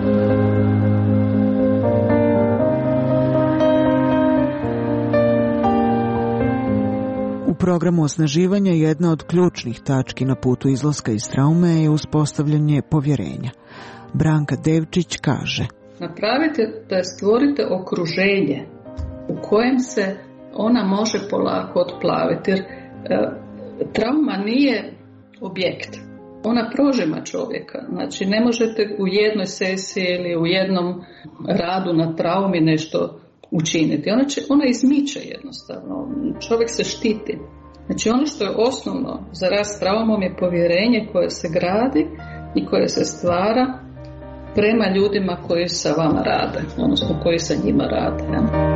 U programu osnaživanja jedna od ključnih tački na putu izlaska iz traume je uspostavljanje povjerenja. Branka Devčić kaže: napravite da stvorite okruženje u kojem se ona može polako otplaviti. Jer e, trauma nije objekt. Ona prožima čovjeka. Znači ne možete u jednoj sesiji ili u jednom radu na traumi nešto učiniti. Ona, će, ona izmiče jednostavno. Čovjek se štiti. Znači ono što je osnovno za rast traumom je povjerenje koje se gradi i koje se stvara prema ljudima koji sa vama rade, odnosno koji sa njima rade. Ja.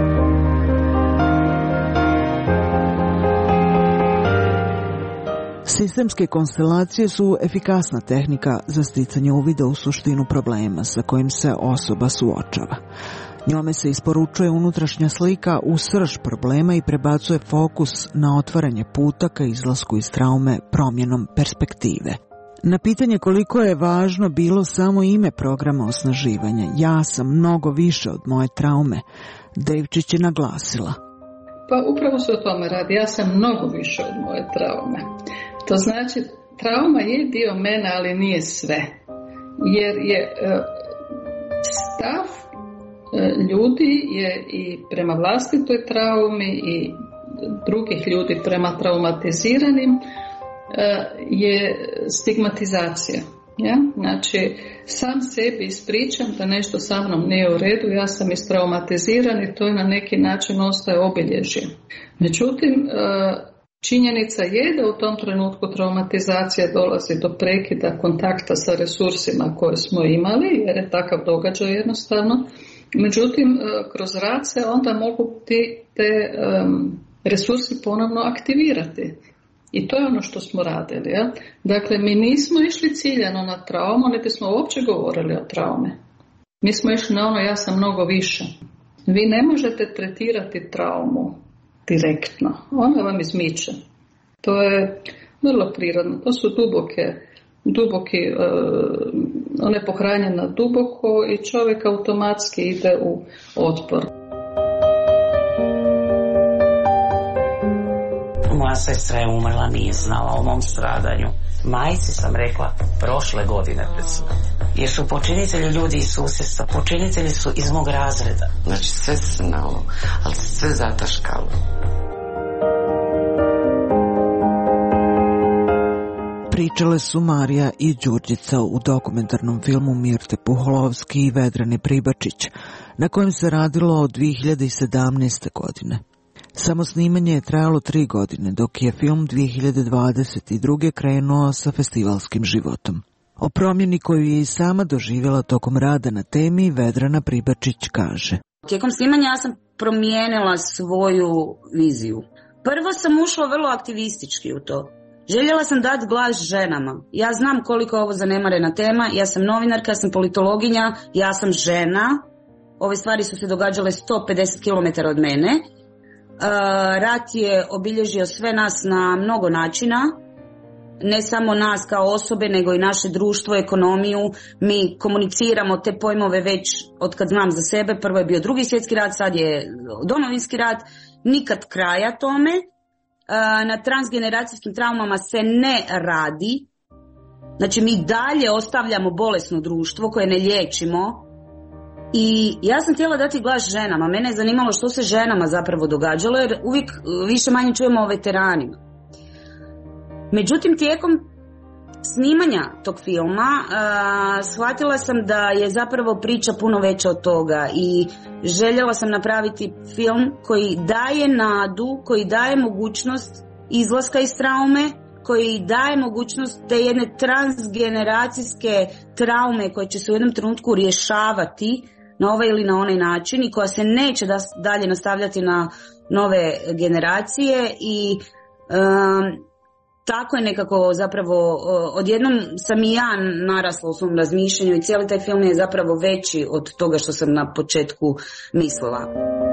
Sistemske konstelacije su efikasna tehnika za sticanje uvida u suštinu problema sa kojim se osoba suočava. Njome se isporučuje unutrašnja slika u srž problema i prebacuje fokus na otvaranje puta ka izlasku iz traume promjenom perspektive. Na pitanje koliko je važno bilo samo ime programa osnaživanja, ja sam mnogo više od moje traume, Devčić je naglasila. Pa upravo se o tome radi, ja sam mnogo više od moje traume. To znači, trauma je dio mene, ali nije sve. Jer je stav ljudi je i prema vlastitoj traumi i drugih ljudi prema traumatiziranim je stigmatizacija. Ja? Znači, sam sebi ispričam da nešto sa mnom nije u redu, ja sam istraumatiziran i to je na neki način ostaje obilježje. Međutim, činjenica je da u tom trenutku traumatizacija dolazi do prekida kontakta sa resursima koje smo imali, jer je takav događaj jednostavno. Međutim, kroz rad se onda mogu ti, te um, resursi ponovno aktivirati. I to je ono što smo radili. Ja? Dakle, mi nismo išli ciljano na traumu, niti smo uopće govorili o traume. Mi smo išli na ono ja sam mnogo više. Vi ne možete tretirati traumu direktno. Ona vam izmiče. To je vrlo prirodno. To su duboke, duboki, uh, ona je pohranjena duboko i čovjek automatski ide u otpor. Moja sestra je umrla, nije znala o mom stradanju. Majci sam rekla prošle godine pred smrt. Jer su počinitelji ljudi iz susjedstva, počinitelji su iz mog razreda. Znači sve se znalo, ali sve zataškalo. Pričale su Marija i Đurđica u dokumentarnom filmu Mirte Puholovski i Vedrane Pribačić, na kojem se radilo od dvije hiljade sedamnaeste. godine. Samo snimanje je trajalo tri godine, dok je film dvije hiljade dvadeset druge. krenuo sa festivalskim životom. O promjeni koju je i sama doživjela tokom rada na temi Vedrana Pribačić kaže. Tijekom snimanja ja sam promijenila svoju viziju. Prvo sam ušla vrlo aktivistički u to. Željela sam dati glas ženama. Ja znam koliko je ovo zanemarena tema, ja sam novinarka, ja sam politologinja, ja sam žena. Ove stvari su se događale sto pedeset kilometara od mene. Uh, rat je obilježio sve nas na mnogo načina, ne samo nas kao osobe, nego i naše društvo, ekonomiju. Mi komuniciramo te pojmove već od kad znam za sebe. Prvo je bio Drugi svjetski rat, sad je Domovinski rat. Nikad kraja tome. Uh, na transgeneracijskim traumama se ne radi. Znači mi dalje ostavljamo bolesno društvo koje ne liječimo. I ja sam htjela dati glas ženama. Mene je zanimalo što se ženama zapravo događalo, jer uvijek više manje čujemo o veteranima. Međutim, tijekom snimanja tog filma uh, shvatila sam da je zapravo priča puno veća od toga i željela sam napraviti film koji daje nadu, koji daje mogućnost izlaska iz traume, koji daje mogućnost te jedne transgeneracijske traume koje će se u jednom trenutku rješavati na ovaj ili na onaj način i koja se neće da, dalje nastavljati na nove generacije i um, tako je nekako zapravo odjednom sam i ja narasla u svom razmišljanju i cijeli taj film je zapravo veći od toga što sam na početku mislila.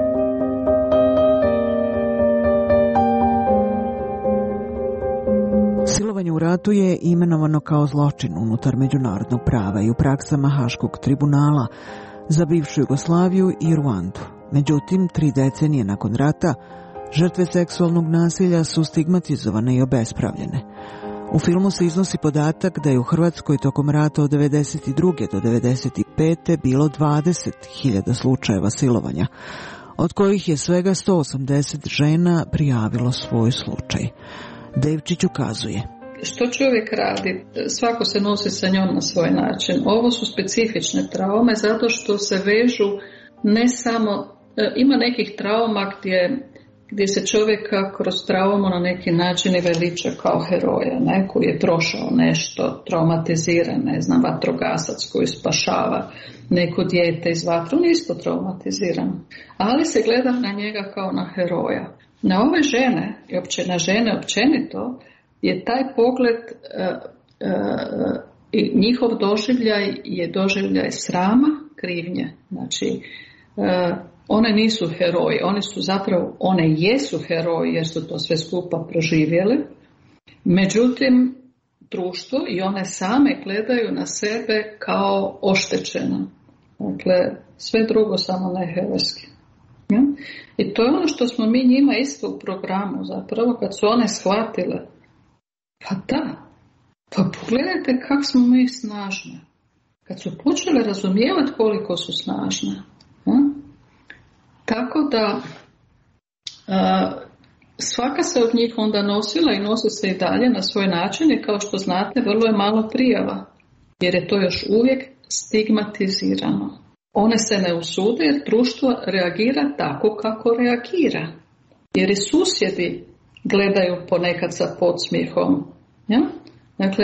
Silovanje u ratu je imenovano kao zločin unutar međunarodnog prava i u praksama Haškog tribunala za bivšu Jugoslaviju i Ruandu. Međutim, tri decenije nakon rata žrtve seksualnog nasilja su stigmatizovane i obespravljene. U filmu se iznosi podatak da je u Hrvatskoj tokom rata od devedeset druge do devedeset pete bilo dvadeset hiljada slučajeva silovanja, od kojih je svega sto osamdeset žena prijavilo svoj slučaj. Devčić ukazuje. Što čovjek radi? Svako se nosi sa njom na svoj način. Ovo su specifične traume zato što se vežu ne samo, ima nekih trauma gdje, gdje se čovjeka kroz traumu na neki način i veliča kao heroja, ne, koji je prošao nešto, traumatiziran, ne znam, vatrogasac koji spašava neko dijete iz vatre, on je isto traumatiziran. Ali se gleda na njega kao na heroja. Na ove žene, i opće, na žene općenito, je taj pogled uh, uh, i njihov doživljaj je doživljaj srama, krivnje. Znači, uh, one nisu heroji, one su zapravo, one jesu heroji jer su to sve skupa proživjeli. Međutim, društvo i one same gledaju na sebe kao oštećene. Dakle, sve drugo samo ne herojski. Ja? I to je ono što smo mi njima isto u programu zapravo, kad su one shvatile, pa da, pa pogledajte kako smo mi snažne. Kad su počele razumijevati koliko su snažne. Ja? Tako da a, svaka se od njih onda nosila i nosi se i dalje na svoj način i kao što znate vrlo je malo prijava jer je to još uvijek stigmatizirano. One se ne usude jer društvo reagira tako kako reagira. Jer i susjedi gledaju ponekad sa podsmijehom. Ja? Dakle,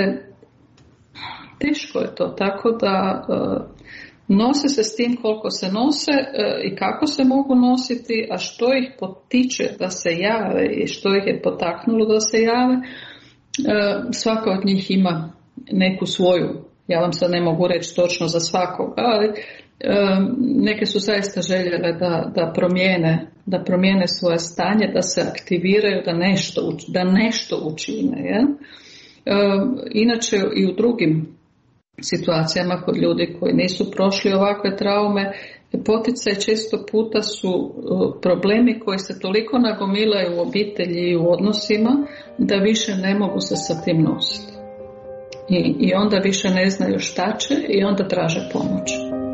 teško je to, tako da uh, nose se s tim koliko se nose uh, i kako se mogu nositi, a što ih potiče da se jave i što ih je potaknulo da se jave, uh, svaka od njih ima neku svoju, ja vam sad ne mogu reći točno za svakoga, ali uh, neke su zaista željele da, da promijene da promijene svoje stanje, da se aktiviraju, da nešto, da nešto učine. Je? E, inače i u drugim situacijama kod ljudi koji nisu prošli ovakve traume, poticaj često puta su problemi koji se toliko nagomilaju u obitelji i u odnosima da više ne mogu se sa tim nositi. I, i onda više ne znaju šta će i onda traže pomoć.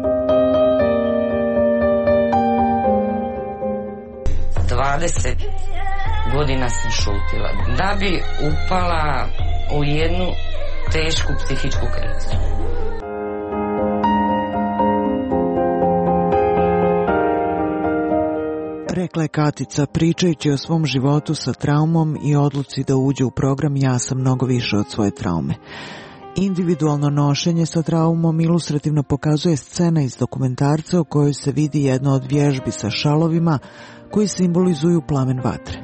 dvadeset godina sam šutila da bi upala u jednu tešku psihičku krizu. Rekla je Katica pričajući o svom životu sa traumom i odluci da uđe u program Ja sam mnogo više od svoje traume. Individualno nošenje sa traumom ilustrativno pokazuje scena iz dokumentarca u kojoj se vidi jedna od vježbi sa šalovima koji simbolizuju plamen vatre.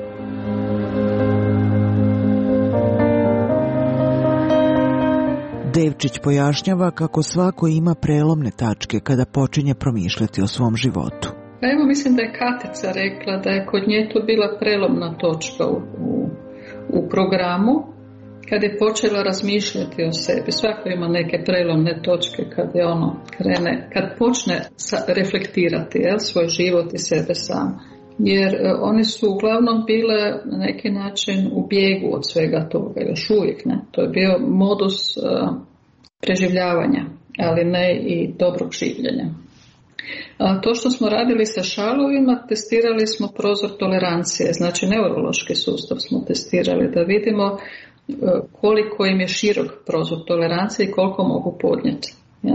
Devčić pojašnjava kako svako ima prelomne tačke kada počinje promišljati o svom životu. Evo, mislim da je Katica rekla da je kod nje to bila prelomna točka u, u, u programu kad je počela razmišljati o sebi. Svako ima neke prelomne točke kad je ono krene, kad počne sa, reflektirati jel, svoj život i sebe sam. Jer uh, one su uglavnom bile na neki način u bijegu od svega toga, još uvijek ne. To je bio modus uh, preživljavanja, ali ne i dobrog življenja. A to što smo radili sa šalovima, testirali smo prozor tolerancije, znači neurološki sustav smo testirali da vidimo koliko im je širok prozor tolerancije i koliko mogu podnijeti. Ja?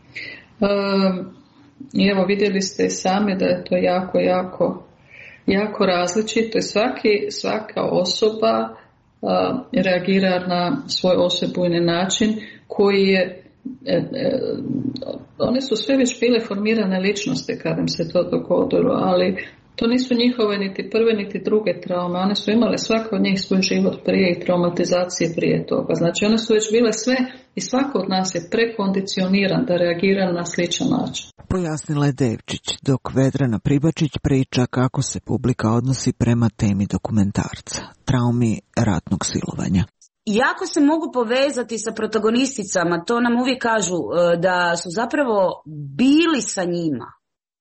I evo vidjeli ste i sami da je to jako, jako, jako različito i svaki, svaka osoba a, reagira na svoj osebujni način koji je E, e, one su sve već bile formirane ličnosti kad im se to dogodilo, ali to nisu njihove niti prve niti druge traume. One su imale svaka od njih svoj život prije i traumatizacije prije toga. Znači one su već bile sve i svako od nas je prekondicioniran da reagira na sličan način. Pojasnila je Devčić, dok Vedrana Pribačić priča kako se publika odnosi prema temi dokumentarca, traumi ratnog silovanja. Jako se mogu povezati sa protagonisticama, to nam uvijek kažu da su zapravo bili sa njima.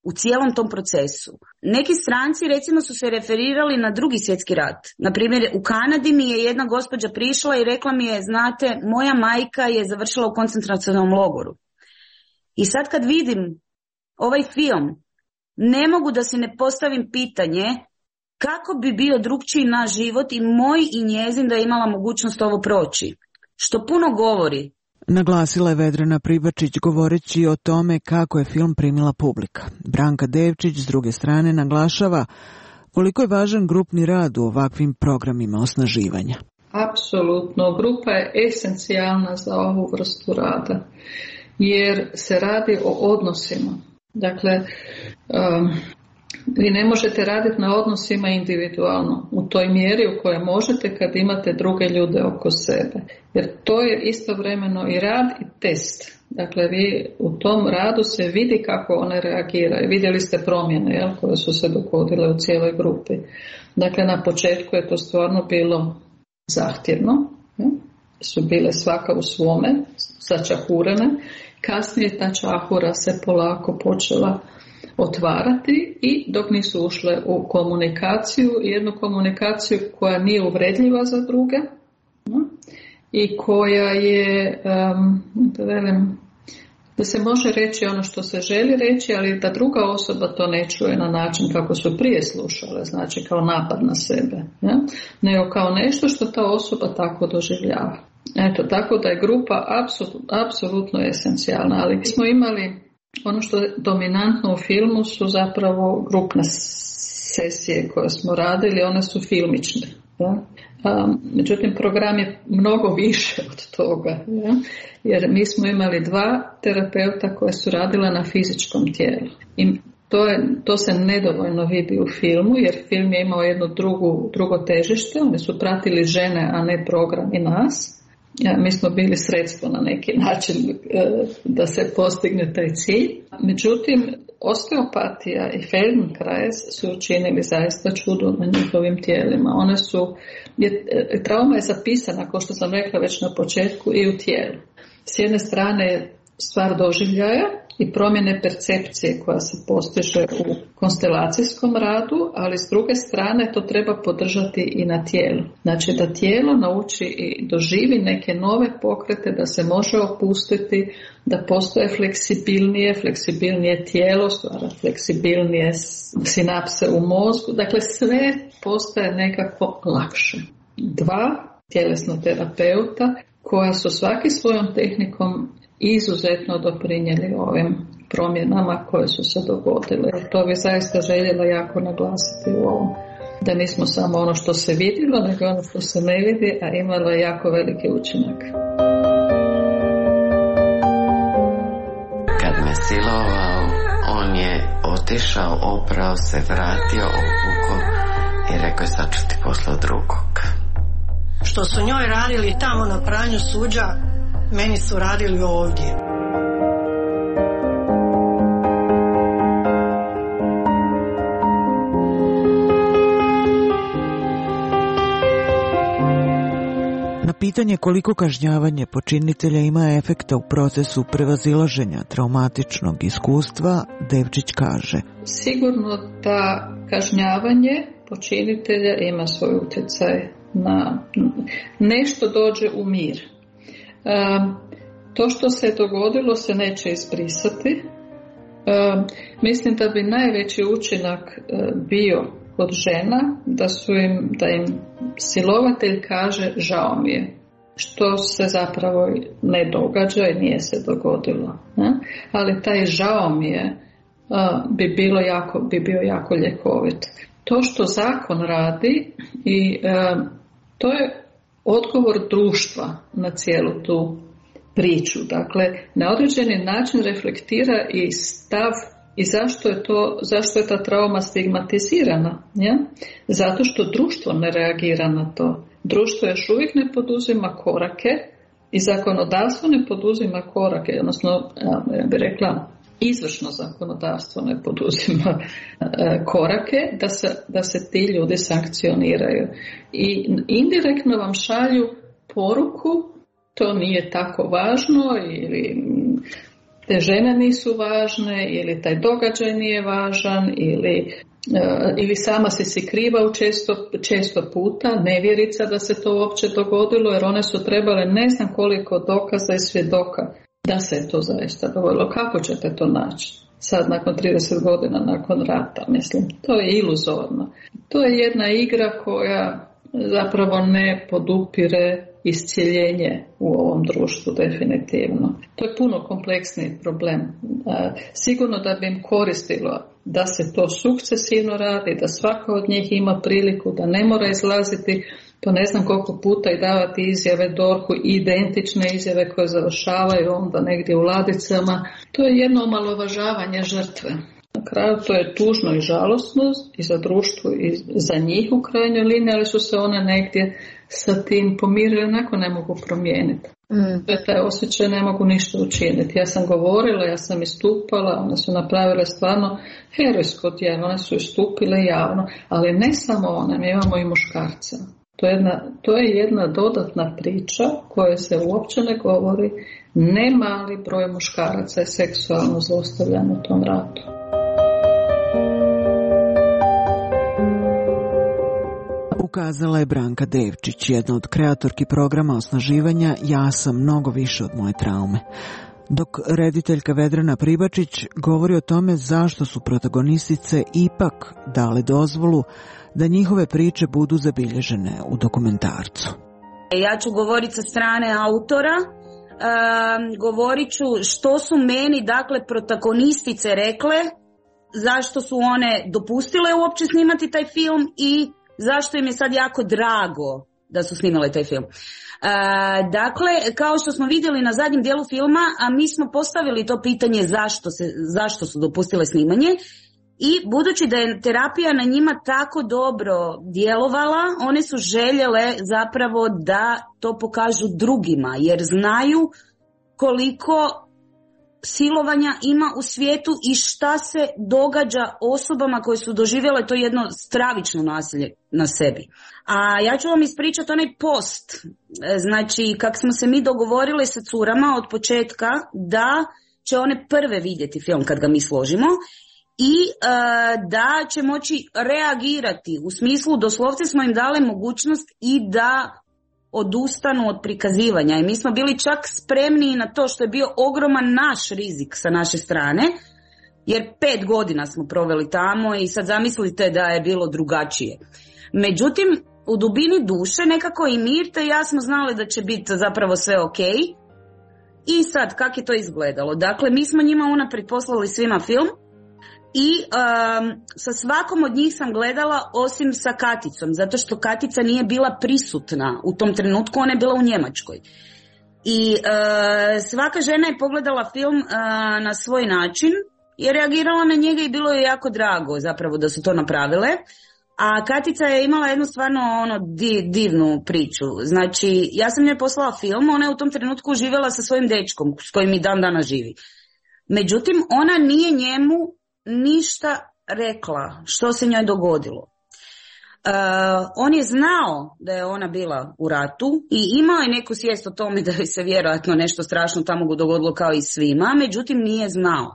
u cijelom tom procesu. Neki stranci recimo su se referirali na drugi svjetski rat. Na primjer, u Kanadi mi je jedna gospođa prišla i rekla mi je, znate, moja majka je završila u koncentracionom logoru. I sad kad vidim ovaj film, ne mogu da si ne postavim pitanje kako bi bio drugčiji naš život i moj i njezin da je imala mogućnost ovo proći. Što puno govori. Naglasila je Vedrana Pribačić govoreći o tome kako je film primila publika. Branka Devčić s druge strane naglašava koliko je važan grupni rad u ovakvim programima osnaživanja. Apsolutno, grupa je esencijalna za ovu vrstu rada, jer se radi o odnosima. Dakle, um, vi ne možete raditi na odnosima individualno u toj mjeri u kojoj možete kad imate druge ljude oko sebe. Jer to je istovremeno i rad i test. Dakle, vi u tom radu se vidi kako one reagiraju. Vidjeli ste promjene, jel, koje su se dogodile u cijeloj grupi. Dakle, na početku je to stvarno bilo zahtjevno. Jel? Su bile svaka u svome, začahurene. Kasnije ta čahura se polako počela otvarati i dok nisu ušle u komunikaciju, jednu komunikaciju koja nije uvredljiva za druge i koja je, um, da velim, da se može reći ono što se želi reći, ali da druga osoba to ne čuje na način kako su prije slušale, znači kao napad na sebe, ja? Nego kao nešto što ta osoba tako doživljava. Eto, tako da je grupa apsolutno, apsolutno esencijalna, ali smo imali ono što je dominantno u filmu su zapravo grupne sesije koje smo radili, one su filmične. Ja? A, međutim, program je mnogo više od toga, ja? Jer mi smo imali dva terapeuta koje su radila na fizičkom tijelu. I to, je, to se nedovoljno vidi u filmu, jer film je imao jedno drugu, drugo težište, oni su pratili žene, a ne program i nas. Ja, mi smo bili sredstvo na neki način e, da se postigne taj cilj. Međutim, osteopatija i Feldenkrais su učinili zaista čudo na njihovim tijelima. One su, je, trauma je zapisana, kao što sam rekla već na početku, i u tijelu. S jedne strane je stvar doživljaja i promjene percepcije koja se postiže u konstelacijskom radu, ali s druge strane to treba podržati i na tijelu. Znači da tijelo nauči i doživi neke nove pokrete, da se može opustiti, da postoje fleksibilnije, fleksibilnije tijelo, stvara fleksibilnije sinapse u mozgu. Dakle, sve postaje nekako lakše. Dva tjelesno terapeuta koja su svaki svojom tehnikom izuzetno doprinijeli ovim promjenama koje su se dogodile. To bi zaista željela jako naglasiti u ovom. Da nismo samo ono što se vidjelo, nego ono što se ne vidi, a imalo je jako veliki učinak. Kad me silovao, on je otišao, oprao se, vratio, obukao i rekao je sad ću ti poslao drugog. Što su njoj radili tamo na pranju suđa, meni su radili ovdje. Na pitanje koliko kažnjavanje počinitelja ima efekta u procesu prevazilaženja traumatičnog iskustva, Devčić kaže: sigurno da kažnjavanje počinitelja ima svoj utjecaj na nešto dođe u mir. Um, to što se dogodilo se neće izbrisati. Um, mislim da bi najveći učinak uh, bio kod žena da su im, da im silovatelj kaže žao mi je, što se zapravo ne događa i nije se dogodilo. Ne? Ali taj žao mi je uh, bi, bilo jako, bi bio jako ljekovit. To što zakon radi i uh, to je odgovor društva na cijelu tu priču. Dakle, na određeni način reflektira i stav i zašto je to, zašto je ta trauma stigmatizirana. Ja? Zato što društvo ne reagira na to. Društvo još uvijek ne poduzima korake i zakonodavstvo ne poduzima korake, odnosno, ja bih rekla, izvršno zakonodavstvo ne poduzima e, korake da se, da se ti ljudi sankcioniraju. I indirektno vam šalju poruku, to nije tako važno ili te žene nisu važne ili taj događaj nije važan ili, uh, ili sama si si kriva u često, često puta, nevjerica da se to uopće dogodilo, jer one su trebale ne znam koliko dokaza i svjedoka da se je to zaista dogodilo. Kako ćete to naći? Sad nakon trideset godina nakon rata, mislim, to je iluzorno. To je jedna igra koja zapravo ne podupire iscjeljenje u ovom društvu definitivno. To je puno kompleksniji problem. Sigurno da bi im koristilo da se to sukcesivno radi, da svaka od njih ima priliku, da ne mora izlaziti po ne znam koliko puta i davati izjave dorku, identične izjave koje završavaju onda negdje u ladicama. To je jedno omalovažavanje žrtve. Na kraju to je tužno i žalosno i za društvo i za njih u krajnjoj liniji, ali su se one negdje sa tim pomirile, onako ne mogu promijeniti. Mm. Taj osjećaj ne mogu ništa učiniti. Ja sam govorila, ja sam istupala, one su napravile stvarno herojsko djelo, one su istupile javno, ali ne samo one, mi imamo i muškarce. To je jedna, to je jedna dodatna priča koja se uopće ne govori. Ne mali broj muškaraca je seksualno zlostavljan u tom ratu. Ukazala je Branka Devčić, jedna od kreatorki programa osnaživanja Ja sam mnogo više od moje traume. Dok rediteljka Vedrana Pribačić govori o tome zašto su protagonistice ipak dale dozvolu da njihove priče budu zabilježene u dokumentarcu. Ja ću govoriti sa strane autora, e, govorit ću što su meni, dakle, protagonistice rekle, zašto su one dopustile uopće snimati taj film i zašto im je sad jako drago da su snimale taj film. E, dakle, kao što smo vidjeli na zadnjem dijelu filma, a mi smo postavili to pitanje zašto, se, zašto su dopustile snimanje, i budući da je terapija na njima tako dobro djelovala, one su željele zapravo da to pokažu drugima, jer znaju koliko silovanja ima u svijetu i šta se događa osobama koje su doživjele to jedno stravično nasilje na sebi. A ja ću vam ispričati onaj post. Znači, kak smo se mi dogovorile sa curama od početka da će one prve vidjeti film kad ga mi složimo i uh, da će moći reagirati. U smislu, doslovce smo im dale mogućnost i da odustanu od prikazivanja. I mi smo bili čak spremni na to, što je bio ogroman naš rizik sa naše strane, jer pet godina smo proveli tamo i sad zamislite da je bilo drugačije. Međutim, u dubini duše nekako i Mirta i ja smo znali da će biti zapravo sve ok. I sad, kak je to izgledalo? Dakle, mi smo njima unaprijed poslali svima film i um, sa svakom od njih sam gledala osim sa Katicom, zato što Katica nije bila prisutna u tom trenutku, ona je bila u Njemačkoj. I uh, svaka žena je pogledala film uh, na svoj način i reagirala na njega i bilo je jako drago zapravo da su to napravile. A Katica je imala jednu stvarno ono divnu priču. Znači, ja sam njoj poslala film, ona je u tom trenutku živjela sa svojim dečkom s kojim i dan dana živi. Međutim, ona nije njemu ništa rekla što se njoj dogodilo. Uh, on je znao da je ona bila u ratu i imao je neku svijest o tome da joj se vjerojatno nešto strašno tamo dogodilo kao i svima, međutim nije znao.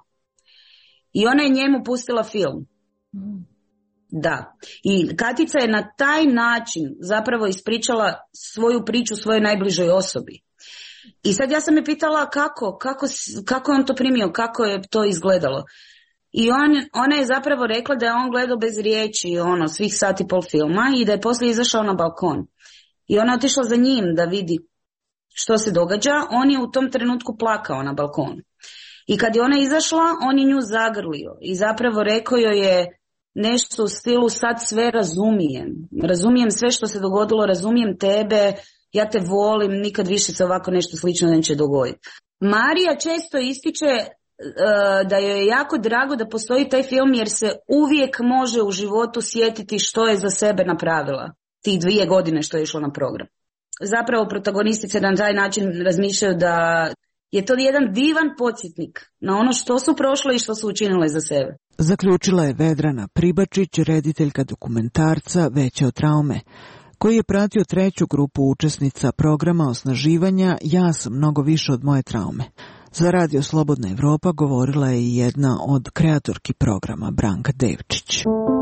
I ona je njemu pustila film. Mm. Da. I Katica je na taj način zapravo ispričala svoju priču svojoj najbližoj osobi. I sad ja sam je pitala kako, kako, kako je on to primio, kako je to izgledalo. I on, ona je zapravo rekla da je on gledao bez riječi ono, svih sati pol filma i da je poslije izašao na balkon. I ona je otišla za njim da vidi što se događa. On je u tom trenutku plakao na balkonu. I kad je ona izašla, on je nju zagrlio i zapravo rekao joj je nešto u stilu sad sve razumijem. Razumijem sve što se dogodilo, razumijem tebe, ja te volim, nikad više se ovako nešto slično neće dogoditi. Marija često ističe uh, da joj je jako drago da postoji taj film jer se uvijek može u životu sjetiti što je za sebe napravila. Tih dvije godine što je išlo na program. Zapravo protagonistice na taj način razmišljaju da je to jedan divan podsjetnik na ono što su prošle i što su učinile za sebe. Zaključila je Vedrana Pribačić, rediteljka dokumentarca Veće od traume, koji je pratio treću grupu učesnica programa osnaživanja Ja sam mnogo više od moje traume. Za Radio Slobodna Evropa govorila je i jedna od kreatorki programa, Branka Devčić.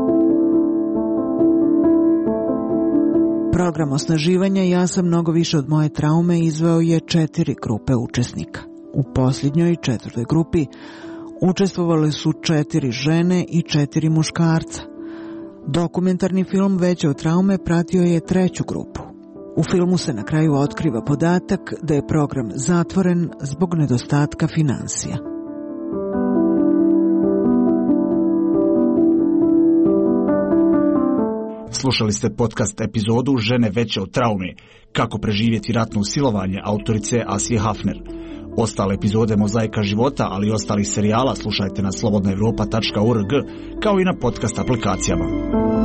Program osnaživanja Ja sam mnogo više od moje traume izveo je četiri grupe učesnika. U posljednjoj četvrtoj grupi učestvovale su četiri žene i četiri muškarca. Dokumentarni film Veće od traume pratio je treću grupu. U filmu se na kraju otkriva podatak da je program zatvoren zbog nedostatka finansija. Slušali ste podcast epizodu Žene veće od traume, kako preživjeti ratno silovanje autorice Asije Hafner. Ostale epizode Mozaika života, ali i ostalih serijala slušajte na slobodna evropa tačka org kao i na podcast aplikacijama.